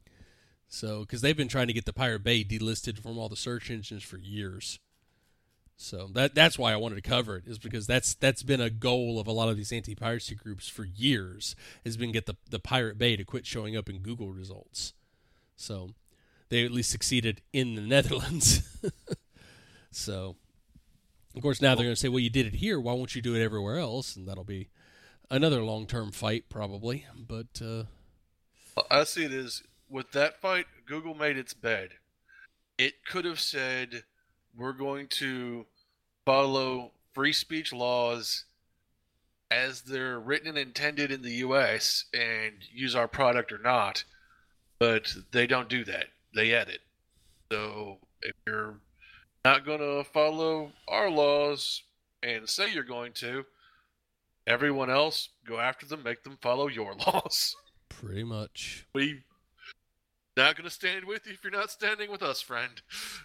So, because they've been trying to get the Pirate Bay delisted from all the search engines for years. So that that's why I wanted to cover it, is because that's that's been a goal of a lot of these anti-piracy groups for years, has been get the, the Pirate Bay to quit showing up in Google results. So they at least succeeded in the Netherlands. So, of course, now they're going to say, well, you did it here. Why won't you do it everywhere else? And that'll be another long-term fight probably. But uh, I see it as, with that fight, Google made its bed. It could have said, we're going to follow free speech laws as they're written and intended in the U S and use our product or not. But they don't do that. They edit. So if you're not going to follow our laws and say you're going to, everyone else, go after them, make them follow your laws. pretty much. We not going to stand with you if you're not standing with us, friend.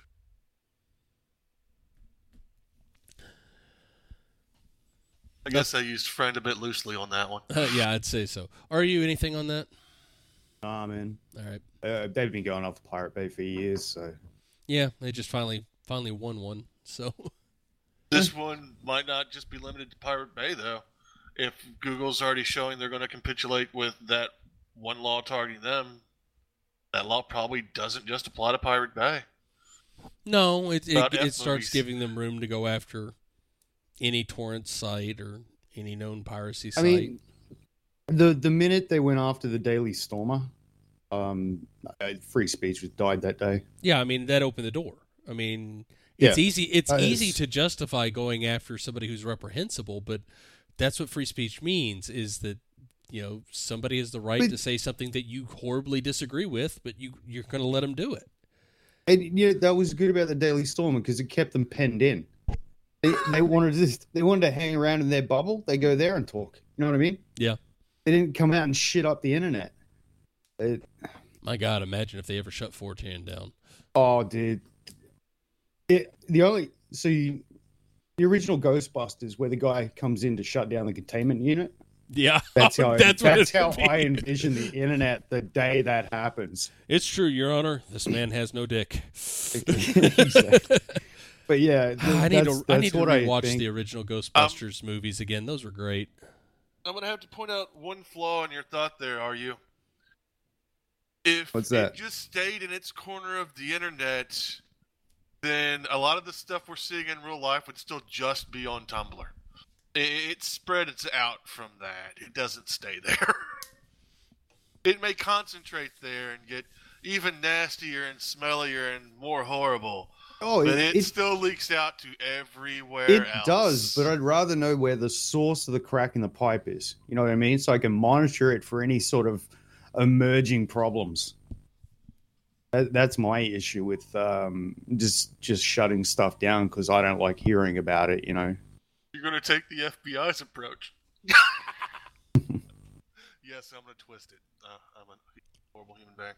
I guess I used friend a bit loosely on that one. Uh, yeah, I'd say so. Are you anything on that? Nah, man. All right. Uh, they've been going off the Pirate Bay for years, so. Yeah, they just finally finally won one. So This one might not just be limited to Pirate Bay, though. If Google's already showing they're going to capitulate with that one law targeting them, that law probably doesn't just apply to Pirate Bay. no, it it, About it F starts movies. giving them room to go after any torrent site or any known piracy site. I mean, the the minute they went after the Daily Stormer, um, uh, free speech was died that day. yeah, I mean that opened the door. I mean, it's Yeah. easy. It's Uh, easy it's- to justify going after somebody who's reprehensible, but that's what free speech means: is that you know somebody has the right But- to say something that you horribly disagree with, but you you're going to let them do it. And you know, that was good about the Daily Stormer because it kept them penned in. They, they wanted to they wanted to hang around in their bubble. They go there and talk. You know what I mean? Yeah. They didn't come out and shit up the internet. It, My God, imagine if they ever shut four chan down. oh, dude. It, the only so you, the original Ghostbusters, where the guy comes in to shut down the containment unit. Yeah, That's how that's, that's, what it how would be. I envision the internet the day that happens. It's true, Your Honor. This man has no dick. Exactly. But yeah, th- I need that's, to I that's need to what I rewatch think. the original Ghostbusters movies again. Those were great. I'm going to have to point out one flaw in your thought there, are you? If What's that? it just stayed in its corner of the internet, then a lot of the stuff we're seeing in real life would still just be on Tumblr. It, it spreads out from that. It doesn't stay there. It may concentrate there and get even nastier and smellier and more horrible. Oh, But it, it, it, still leaks out to everywhere it else. does, but I'd rather know where the source of the crack in the pipe is. You know what I mean? So I can monitor it for any sort of emerging problems. That, that's my issue with um, just just shutting stuff down because I don't like hearing about it. You know. You're going to take the F B I's approach. Yes, I'm going to twist it. Uh, I'm a horrible human being.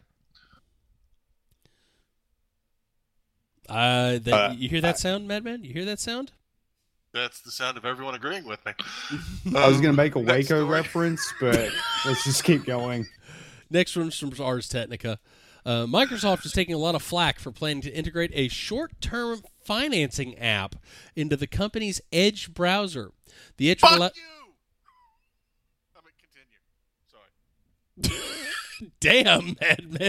Uh, that, Uh, you hear that sound, Madman? You hear that sound? That's the sound of everyone agreeing with me. I was going to make a Um, next Waco story. reference, but let's just keep going. Next one's from Ars Technica. Uh, Microsoft is taking a lot of flack for planning to integrate a short-term financing app into the company's Edge browser. The Edge Fuck will allow- you! I'm going to continue. Sorry. Damn, Madman.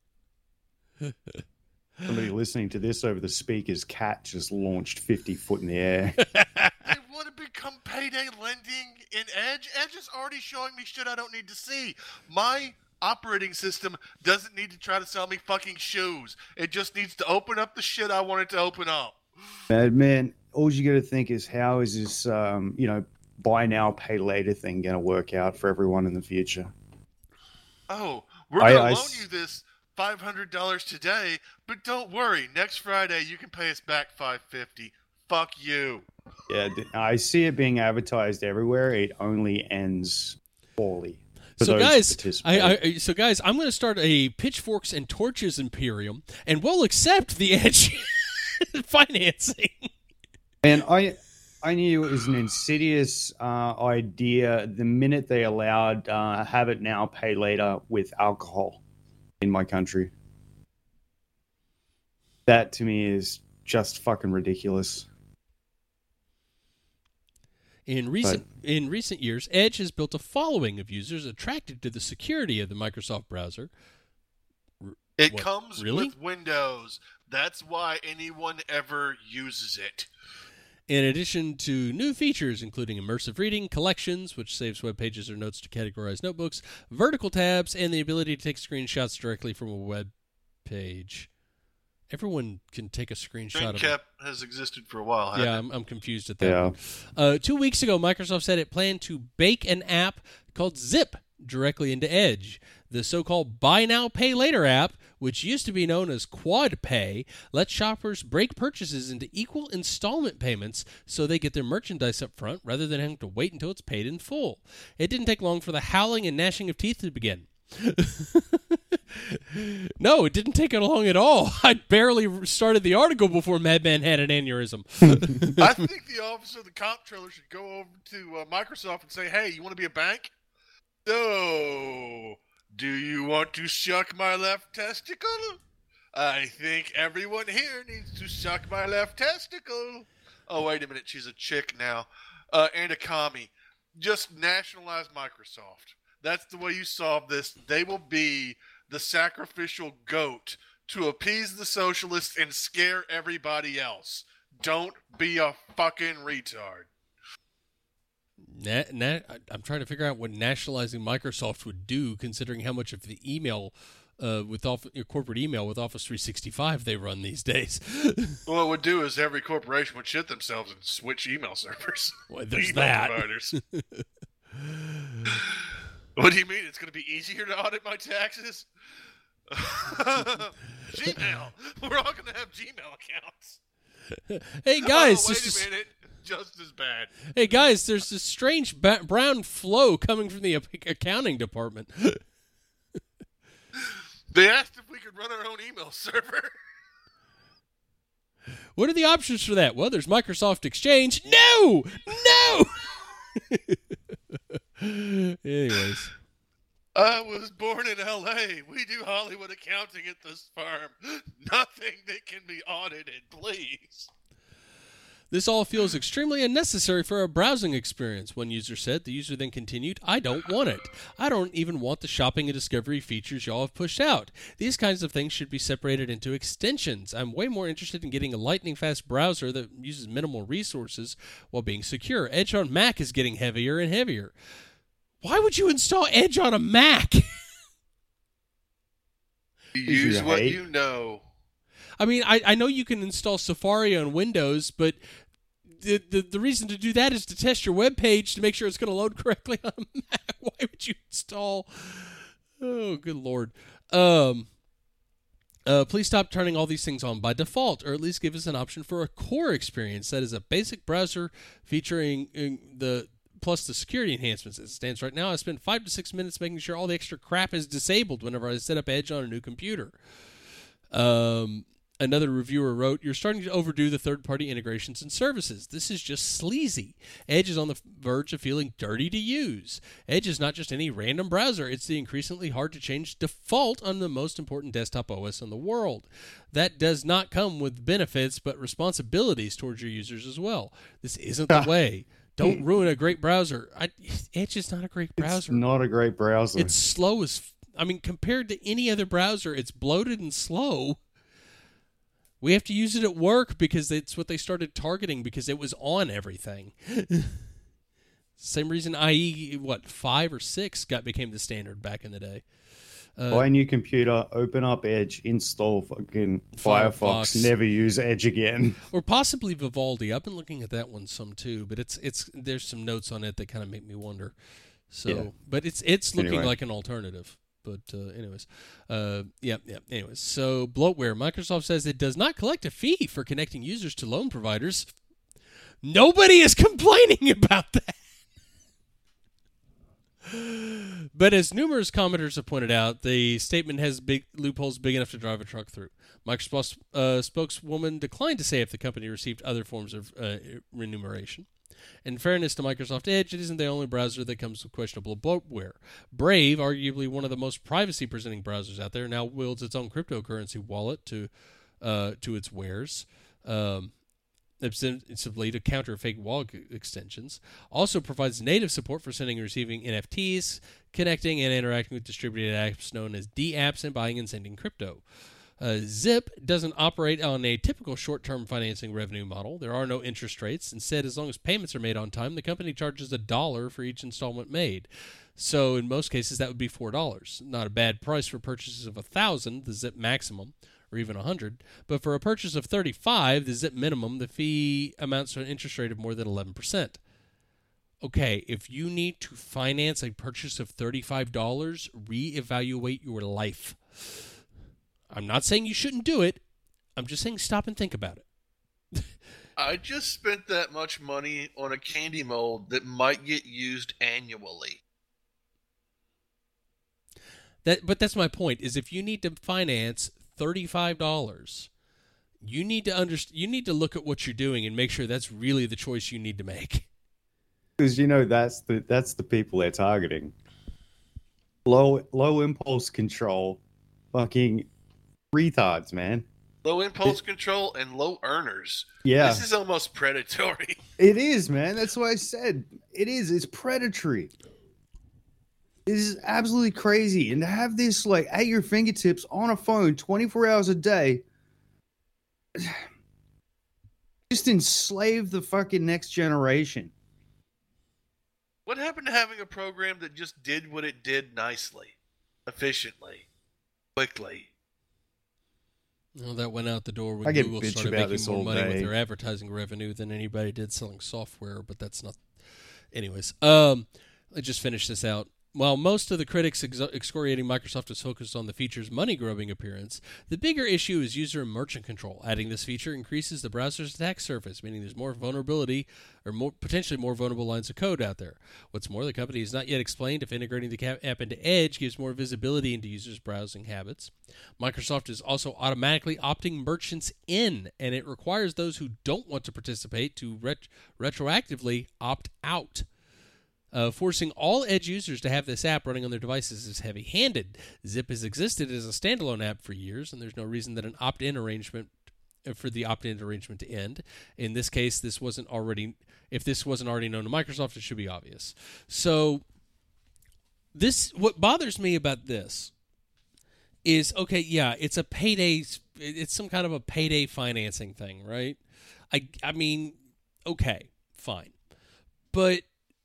Somebody listening to this over the speakers, cat just launched fifty foot in the air. I want to become payday lending in Edge. Edge is already showing me shit I don't need to see. My operating system doesn't need to try to sell me fucking shoes. It just needs to open up the shit I want it to open up. Man, man, all you got to think is how is this, um, you know, buy now, pay later thing going to work out for everyone in the future? Oh, we're I- going to I loan s- you this five hundred dollars today, but don't worry. Next Friday, you can pay us back five hundred fifty dollars. Fuck you. Yeah, th- I see it being advertised everywhere. It only ends poorly. for So those who guys, participate. I, I, so guys, I'm going to start a pitchforks and torches imperium, and we'll accept the Edge financing. And I, I knew it was an insidious uh, idea the minute they allowed uh, have it now, pay later with alcohol in my country. That to me is just fucking ridiculous. In recent in recent years, Edge has built a following of users attracted to the security of the Microsoft browser. It What, comes really? with Windows. That's why anyone ever uses it. In addition to new features, including immersive reading, collections, which saves web pages or notes to categorize notebooks, vertical tabs, and the ability to take screenshots directly from a web page. Everyone can take a screenshot of it. ScreenCap has existed for a while, hasn't Yeah, it? I'm, I'm confused at that. Yeah. one. Uh, two weeks ago, Microsoft said it planned to bake an app called Zip directly into Edge. The so-called Buy Now, Pay Later app, which used to be known as Quad Pay, lets shoppers break purchases into equal installment payments so they get their merchandise up front rather than having to wait until it's paid in full. It didn't take long for the howling and gnashing of teeth to begin. No, it didn't take it long at all. I barely started the article before Madman had an aneurysm. I think the officer of the comptroller should go over to uh, Microsoft and say, hey, you want to be a bank? So, do you want to suck my left testicle? I think everyone here needs to suck my left testicle. Oh, wait a minute. She's a chick now. Uh, and a commie. Just nationalize Microsoft. That's the way you solve this. They will be the sacrificial goat to appease the socialists and scare everybody else. Don't be a fucking retard. Na- na- I'm trying to figure out what nationalizing Microsoft would do, considering how much of the email uh, with off- corporate email with Office three sixty-five they run these days. What it would do is every corporation would shit themselves and switch email servers. Well, there's email that. providers. What do you mean? It's going to be easier to audit my taxes? Gmail. We're all going to have Gmail accounts. Hey guys, oh, wait this is- a minute. Just as bad. hey guys, there's this strange ba- brown flow coming from the ac- accounting department. They asked if we could run our own email server. What are the options for that? Well, there's Microsoft Exchange. No, no. Anyways, I was born in L A. We do Hollywood accounting at this firm. Nothing that can be audited, please. this all feels extremely unnecessary for a browsing experience, one user said. The user then continued, I don't want it. I don't even want the shopping and discovery features y'all have pushed out. These kinds of things should be separated into extensions. I'm way more interested in getting a lightning-fast browser that uses minimal resources while being secure. Edge on Mac is getting heavier and heavier. Why would you install Edge on a Mac? Use you what hate? you know. I mean, I, I know you can install Safari on Windows, but the, the the reason to do that is to test your web page to make sure it's going to load correctly on a Mac. Why would you install? Oh, good Lord. Um, uh, please stop turning all these things on by default, or at least give us an option for a core experience that is a basic browser featuring uh, the plus the security enhancements. As it stands right now, I spend five to six minutes making sure all the extra crap is disabled whenever I set up Edge on a new computer. Um, another reviewer wrote, you're starting to overdo the third-party integrations and services. This is just sleazy. Edge is on the verge of feeling dirty to use. Edge is not just any random browser. It's the increasingly hard-to-change default on the most important desktop O S in the world. That does not come with benefits, but responsibilities towards your users as well. This isn't the way. Don't ruin a great browser. I, Edge is not a great browser. It's not a great browser. It's slow as... F- I mean, compared to any other browser, it's bloated and slow. We have to use it at work because it's what they started targeting because it was on everything. Same reason I E, what, five or six got became the standard back in the day. Uh, Buy a new computer, open up Edge, install fucking Firefox, Firefox. never use Edge again. Or possibly Vivaldi. I've been looking at that one some too, but it's it's there's some notes on it that kind of make me wonder. So, Yeah. but it's it's looking Anyway. like an alternative. But uh, anyways, uh, yeah, yeah. Anyways, so bloatware. Microsoft says it does not collect a fee for connecting users to loan providers. Nobody is complaining about that. But as numerous commenters have pointed out, the statement has big loopholes big enough to drive a truck through. Microsoft uh, spokeswoman declined to say if the company received other forms of uh, remuneration. In fairness to Microsoft Edge, it isn't the only browser that comes with questionable bloatware. Brave, arguably one of the most privacy-presenting browsers out there, now wields its own cryptocurrency wallet to uh, to its wares. Um, ostensibly to counter fake wallet extensions. Also provides native support for sending and receiving N F Ts, connecting and interacting with distributed apps known as D-apps, and buying and sending crypto. Uh, Zip doesn't operate on a typical short-term financing revenue model. There are no interest rates. Instead, as long as payments are made on time, the company charges a dollar for each installment made. So in most cases, that would be four dollars. Not a bad price for purchases of one thousand dollars, the Zip maximum, or even one hundred dollars. But for a purchase of thirty-five dollars, the Zip minimum, the fee amounts to an interest rate of more than eleven percent. Okay, if you need to finance a purchase of thirty-five dollars, reevaluate your life. I'm not saying you shouldn't do it. I'm just saying stop and think about it. I just spent that much money on a candy mold that might get used annually. That, but that's my point, is if you need to finance thirty-five dollars, you need to underst- you need to look at what you're doing and make sure that's really the choice you need to make. Because you know that's the that's the people they're targeting. Low low impulse control, fucking retards, man. Low impulse it, control and low earners. Yeah. This is almost predatory. It is, man. That's what I said. It is. It's predatory. This is absolutely crazy. And to have this like at your fingertips on a phone twenty-four hours a day, just enslave the fucking next generation. What happened to having a program that just did what it did nicely, efficiently, quickly? Well, that went out the door when I get Google bitch started about making this more all money day. with their advertising revenue than anybody did selling software, but that's not... Anyways, um, let's just finish this out. While most of the critics ex- excoriating Microsoft is focused on the feature's money-grubbing appearance, the bigger issue is user and merchant control. Adding this feature increases the browser's attack surface, meaning there's more vulnerability or more potentially more vulnerable lines of code out there. What's more, the company has not yet explained if integrating the cap- app into Edge gives more visibility into users' browsing habits. Microsoft is also automatically opting merchants in, and it requires those who don't want to participate to ret- retroactively opt out. Uh, forcing all Edge users to have this app running on their devices is heavy-handed. Zip has existed as a standalone app for years, and there's no reason that an opt-in arrangement for the opt-in arrangement to end. In this case, this wasn't already. If this wasn't already known to Microsoft, it should be obvious. So, this what bothers me about this is okay. Yeah, it's a payday. It's some kind of a payday financing thing, right? I I mean, okay, fine, but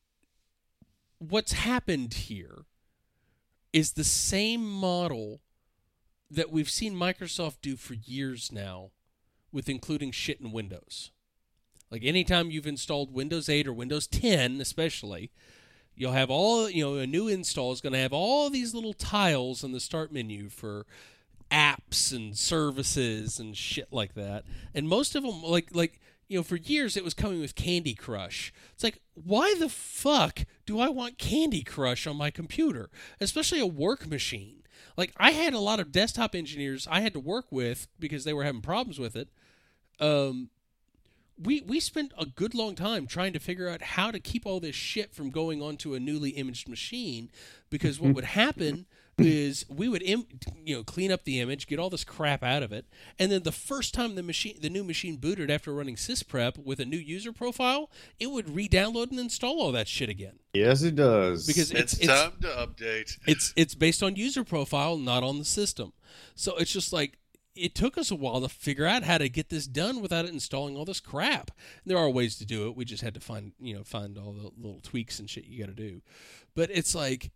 what's happened here is the same model that we've seen Microsoft do for years now with including shit in Windows. Like anytime you've installed Windows eight or Windows ten especially, you'll have all, you know, a new install is going to have all these little tiles in the start menu for apps and services and shit like that. And most of them, like, like, you know, for years it was coming with Candy Crush. It's like, why the fuck do I want Candy Crush on my computer? Especially a work machine. Like, I had a lot of desktop engineers I had to work with because they were having problems with it. Um, we we spent a good long time trying to figure out how to keep all this shit from going onto a newly imaged machine, because what would happen is we would Im- you know clean up the image, get all this crap out of it, and then the first time the machine the new machine booted after running sysprep with a new user profile, it would re-download and install all that shit again. Yes, it does. Because It's, it's, time to update. It's it's based on user profile, not on the system. So it's just like, it took us a while to figure out how to get this done without it installing all this crap. There are ways to do it. We just had to find, you know, find all the little tweaks and shit you got to do. But it's like,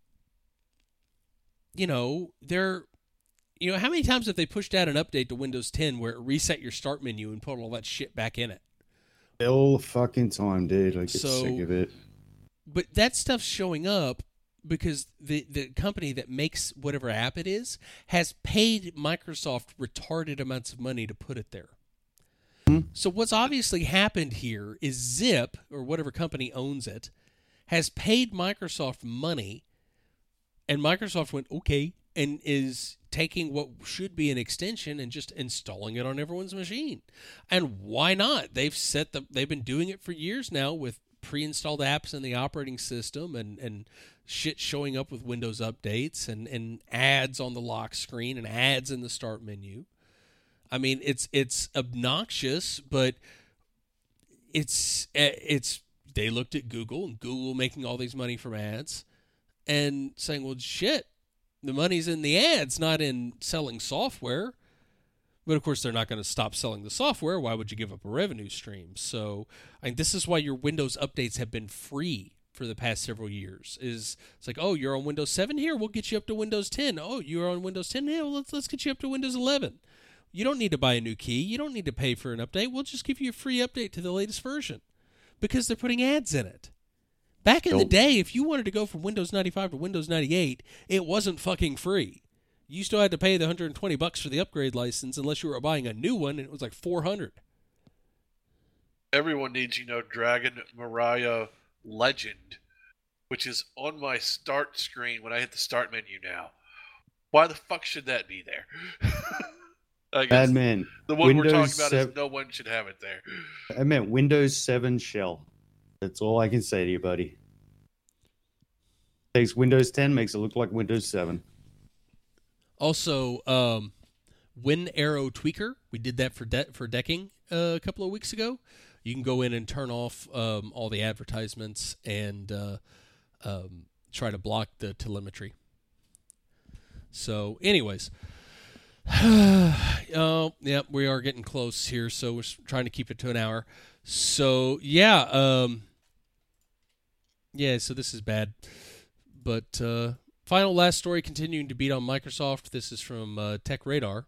you know, they're, you know, how many times have they pushed out an update to Windows ten where it reset your start menu and put all that shit back in it? all the fucking time, dude. I get So- sick of it. But that stuff's showing up because the, the company that makes whatever app it is has paid Microsoft retarded amounts of money to put it there. Mm-hmm. So what's obviously happened here is Zip, or whatever company owns it, has paid Microsoft money, and Microsoft went, okay, and is taking what should be an extension and just installing it on everyone's machine. And why not? They've set the they've been doing it for years now with pre-installed apps in the operating system and, and shit showing up with Windows updates and, and ads on the lock screen and ads in the start menu. I mean, it's it's obnoxious, but it's it's they looked at Google and Google making all these money from ads and saying, well, shit, the money's in the ads, not in selling software. But, of course, they're not going to stop selling the software. Why would you give up a revenue stream? So, I mean, this is why your Windows updates have been free for the past several years. Is it's like, oh, you're on Windows seven here? We'll get you up to Windows ten. Oh, you're on Windows ten? Yeah, well, let's, let's get you up to Windows eleven. You don't need to buy a new key. You don't need to pay for an update. We'll just give you a free update to the latest version because they're putting ads in it. Back in Nope. the day, if you wanted to go from Windows ninety-five to Windows ninety-eight, it wasn't fucking free. You still had to pay the one hundred twenty bucks for the upgrade license unless you were buying a new one, and it was like four hundred. Everyone needs, you know, Dragon Mariah Legend, which is on my start screen when I hit the start menu now. Why the fuck should that be there? I guess Admin. the one we're Windows talking about seven is no one should have it there. I meant Windows seven shell. That's all I can say to you, buddy. Takes Windows ten, makes it look like Windows seven. Also, um, WinArrow Tweaker. We did that for de- for decking uh, a couple of weeks ago. You can go in and turn off um, all the advertisements and uh, um, try to block the telemetry. So, anyways, oh, yeah, we are getting close here, so we're trying to keep it to an hour. So, yeah, um, yeah, so this is bad. But uh, final last story, continuing to beat on Microsoft. This is from uh, Tech Radar.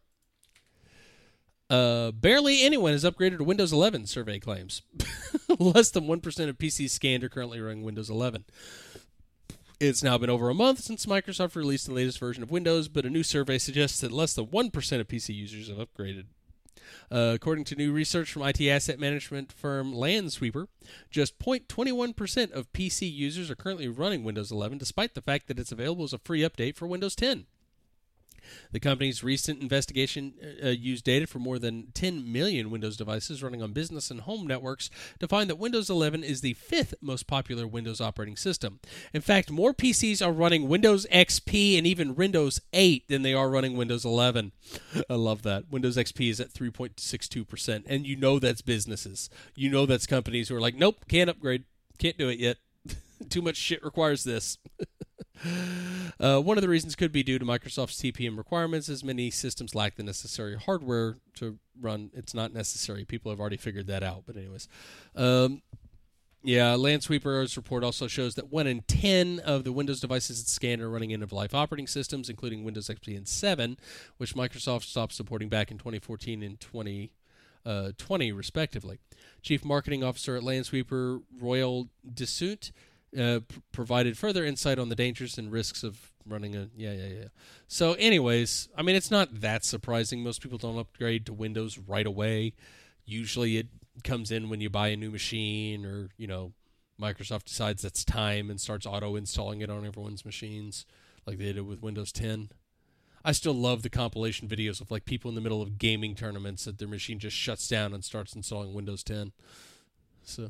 Uh, barely anyone has upgraded to Windows eleven, survey claims. Less than one percent of P Cs scanned are currently running Windows eleven. It's now been over a month since Microsoft released the latest version of Windows, but a new survey suggests that less than one percent of P C users have upgraded. Uh, according to new research from I T asset management firm Landsweeper, just zero point two one percent of P C users are currently running Windows eleven, despite the fact that it's available as a free update for Windows ten. The company's recent investigation uh, used data for more than ten million Windows devices running on business and home networks to find that Windows eleven is the fifth most popular Windows operating system. In fact, more P Cs are running Windows X P and even Windows eight than they are running Windows eleven. I love that. Windows X P is at three point six two percent, and you know that's businesses. You know that's companies who are like, nope, can't upgrade, can't do it yet. Too much shit requires this. Uh, one of the reasons could be due to Microsoft's T P M requirements, as many systems lack the necessary hardware to run. It's not necessary. People have already figured that out. But anyways, um, yeah, Landsweeper's report also shows that one in ten of the Windows devices it scanned are running end-of-life operating systems, including Windows X P and seven, which Microsoft stopped supporting back in twenty fourteen and twenty twenty, respectively. Chief Marketing Officer at Landsweeper, Royal Dessunt, Uh, p- provided further insight on the dangers and risks of running a yeah yeah yeah. So, anyways, I mean, it's not that surprising. Most people don't upgrade to Windows right away. Usually, it comes in when you buy a new machine, or you know, Microsoft decides it's time and starts auto installing it on everyone's machines, like they did with Windows ten. I still love the compilation videos of like people in the middle of gaming tournaments that their machine just shuts down and starts installing Windows ten. So.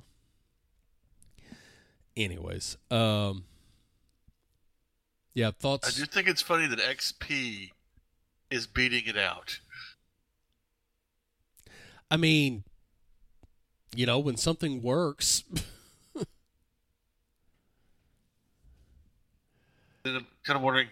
Anyways, um, yeah, I thoughts? do think it's funny that X P is beating it out. I mean, you know, when something works, And I'm kind of wondering,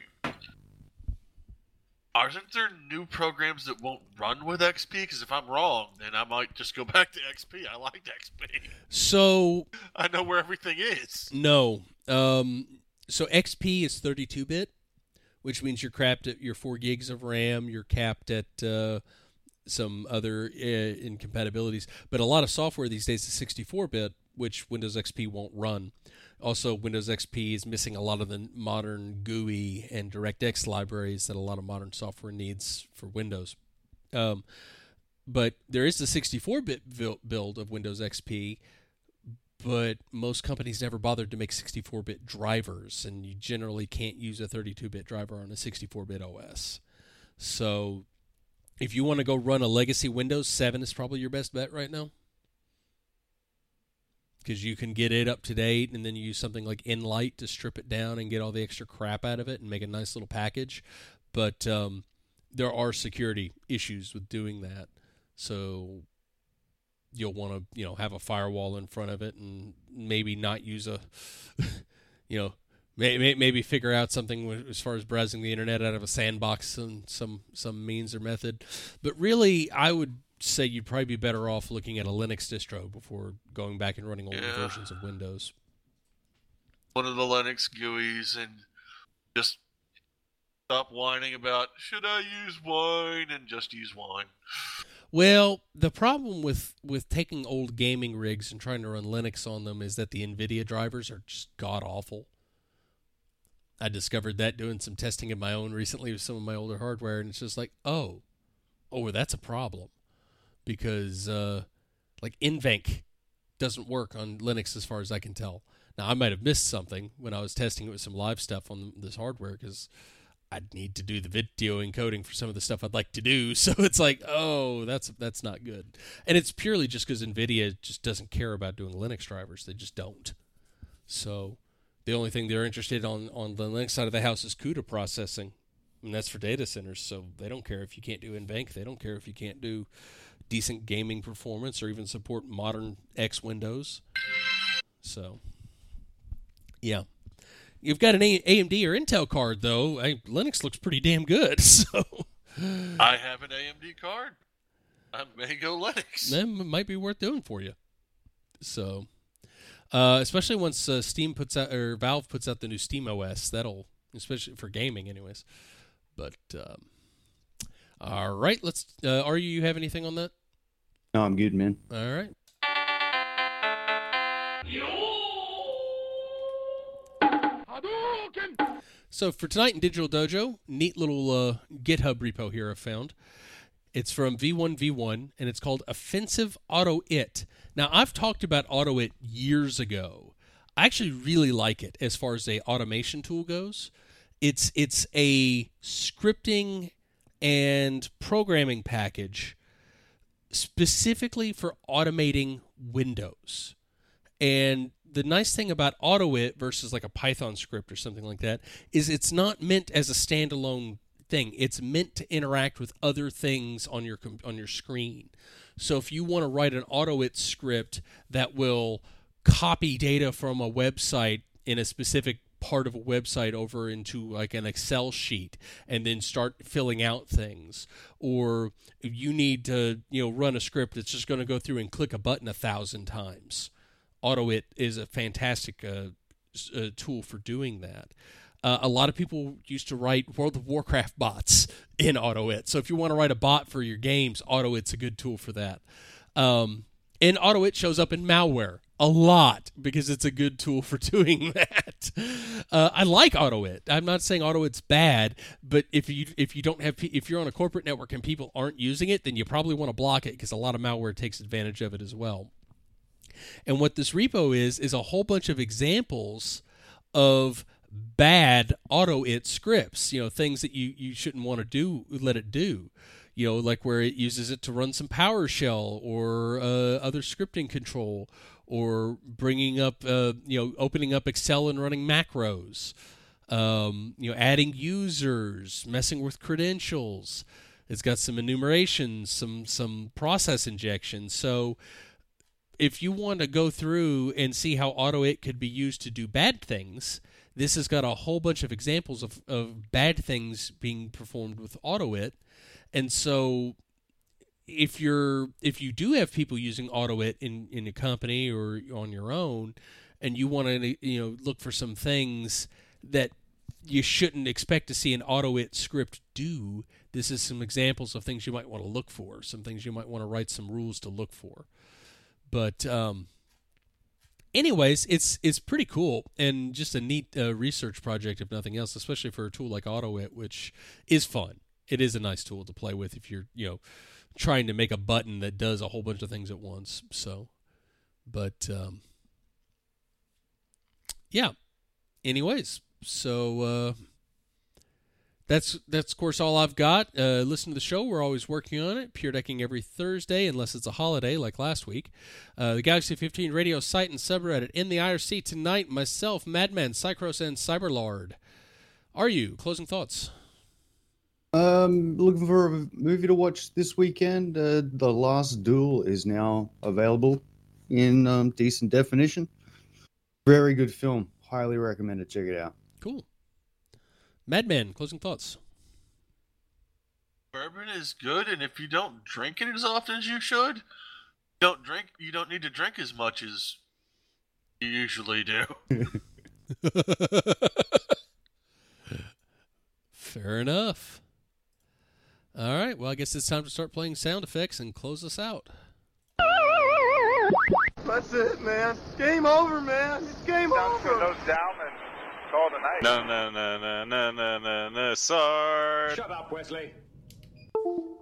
aren't there new programs that won't run with X P? Because if I'm wrong, then I might just go back to X P. I liked X P. so I know where everything is. no. Um, so X P is thirty-two bit, which means you're capped at your four gigs of RAM. You're capped at uh, some other uh, incompatibilities. But a lot of software these days is sixty-four bit, which Windows X P won't run. Also, Windows X P is missing a lot of the modern G U I and DirectX libraries that a lot of modern software needs for Windows. Um, but there is the sixty-four bit build of Windows X P, but most companies never bothered to make sixty-four bit drivers, and you generally can't use a thirty-two bit driver on a sixty-four bit O S. So if you want to go run a legacy Windows, seven is probably your best bet right now, because you can get it up to date and then you use something like Enlight to strip it down and get all the extra crap out of it and make a nice little package. But um, there are security issues with doing that. So you'll want to, you know, have a firewall in front of it and maybe not use a, you know, may, may, maybe figure out something as far as browsing the internet out of a sandbox and some, some means or method. But really, I would say you'd probably be better off looking at a Linux distro before going back and running older Yeah. versions of Windows. One of the Linux G U Is and just stop whining about, should I use Wine, and just use Wine. Well, the problem with, with taking old gaming rigs and trying to run Linux on them is that the NVIDIA drivers are just god-awful. I discovered that doing some testing of my own recently with some of my older hardware, and it's just like, oh, oh, that's a problem. Because, uh, like, NVENC doesn't work on Linux as far as I can tell. Now, I might have missed something when I was testing it with some live stuff on this hardware because I'd need to do the video encoding for some of the stuff I'd like to do. So it's like, oh, that's that's not good. And it's purely just because NVIDIA just doesn't care about doing Linux drivers. They just don't. So the only thing they're interested on on the Linux side of the house is CUDA processing. And that's for data centers. So they don't care if you can't do NVENC. They don't care if you can't do decent gaming performance or even support modern X Windows. So, yeah. You've got an A M D or Intel card, though. I, Linux looks pretty damn good. So I have an A M D card. I may go Linux. that might be worth doing for you. So, uh, especially once uh, Steam puts out, or Valve puts out the new Steam O S, that'll, especially for gaming anyways. But, um, all right, let's, uh, are you, you have anything on that? No, I'm good, man. All right. So for tonight in Digital Dojo, neat little uh, GitHub repo here I've found. It's from V one V one, and it's called Offensive AutoIt. Now, I've talked about AutoIt years ago. I actually really like it as far as a automation tool goes. It's it's a scripting and programming package specifically for automating Windows. And the nice thing about AutoIt versus like a Python script or something like that is it's not meant as a standalone thing. It's meant to interact with other things on your on your screen. So if you want to write an AutoIt script that will copy data from a website in a specific part of a website over into like an Excel sheet and then start filling out things, or if you need to, you know, run a script that's just going to go through and click a button a thousand times, AutoIt is a fantastic uh, uh, tool for doing that. Uh, a lot of people used to write World of Warcraft bots in AutoIt. So if you want to write a bot for your games, AutoIt's a good tool for that. Um, and AutoIt shows up in malware a lot because it's a good tool for doing that. Uh, I like AutoIt. I'm not saying AutoIt's bad, but if you if you don't have if you're on a corporate network and people aren't using it, then you probably want to block it because a lot of malware takes advantage of it as well. And what this repo is, is a whole bunch of examples of bad AutoIt scripts, you know, things that you, you shouldn't want to do, let it do. You know, like where it uses it to run some PowerShell or uh, other scripting control, or bringing up, uh, you know, opening up Excel and running macros, um, you know, adding users, messing with credentials. It's got some enumerations, some some process injections. So if you want to go through and see how AutoIt could be used to do bad things, this has got a whole bunch of examples of, of bad things being performed with AutoIt. And so if you're if you do have people using AutoIt in, in a company or on your own, and you want to, you know, look for some things that you shouldn't expect to see an AutoIt script do, this is some examples of things you might want to look for, some things you might want to write some rules to look for. But um, anyways, it's it's pretty cool and just a neat uh, research project, if nothing else, especially for a tool like AutoIt, which is fun. It is a nice tool to play with if you're, you know, trying to make a button that does a whole bunch of things at once. So, but um, yeah. Anyways, so uh, that's that's of course all I've got. Uh, listen to the show. We're always working on it. Pure Decking every Thursday, unless it's a holiday like last week. Uh, the Galaxy fifteen radio site and subreddit. In the I R C tonight, myself, Madman, Cycros, and Cyberlord. Are you? Closing thoughts? Um, looking for a movie to watch this weekend. Uh, The Last Duel is now available in um, decent definition. Very good film. Highly recommend it. Check it out. Cool. Madman, closing thoughts. Bourbon is good, and if you don't drink it as often as you should, don't drink. You don't need to drink as much as you usually do. Fair enough. All right, well, I guess it's time to start playing sound effects and close us out. That's it, man. Game over, man. It's game over. Those down and call it a night. No, no, no, no, no, no, no, no, sorry. Shut up, Wesley.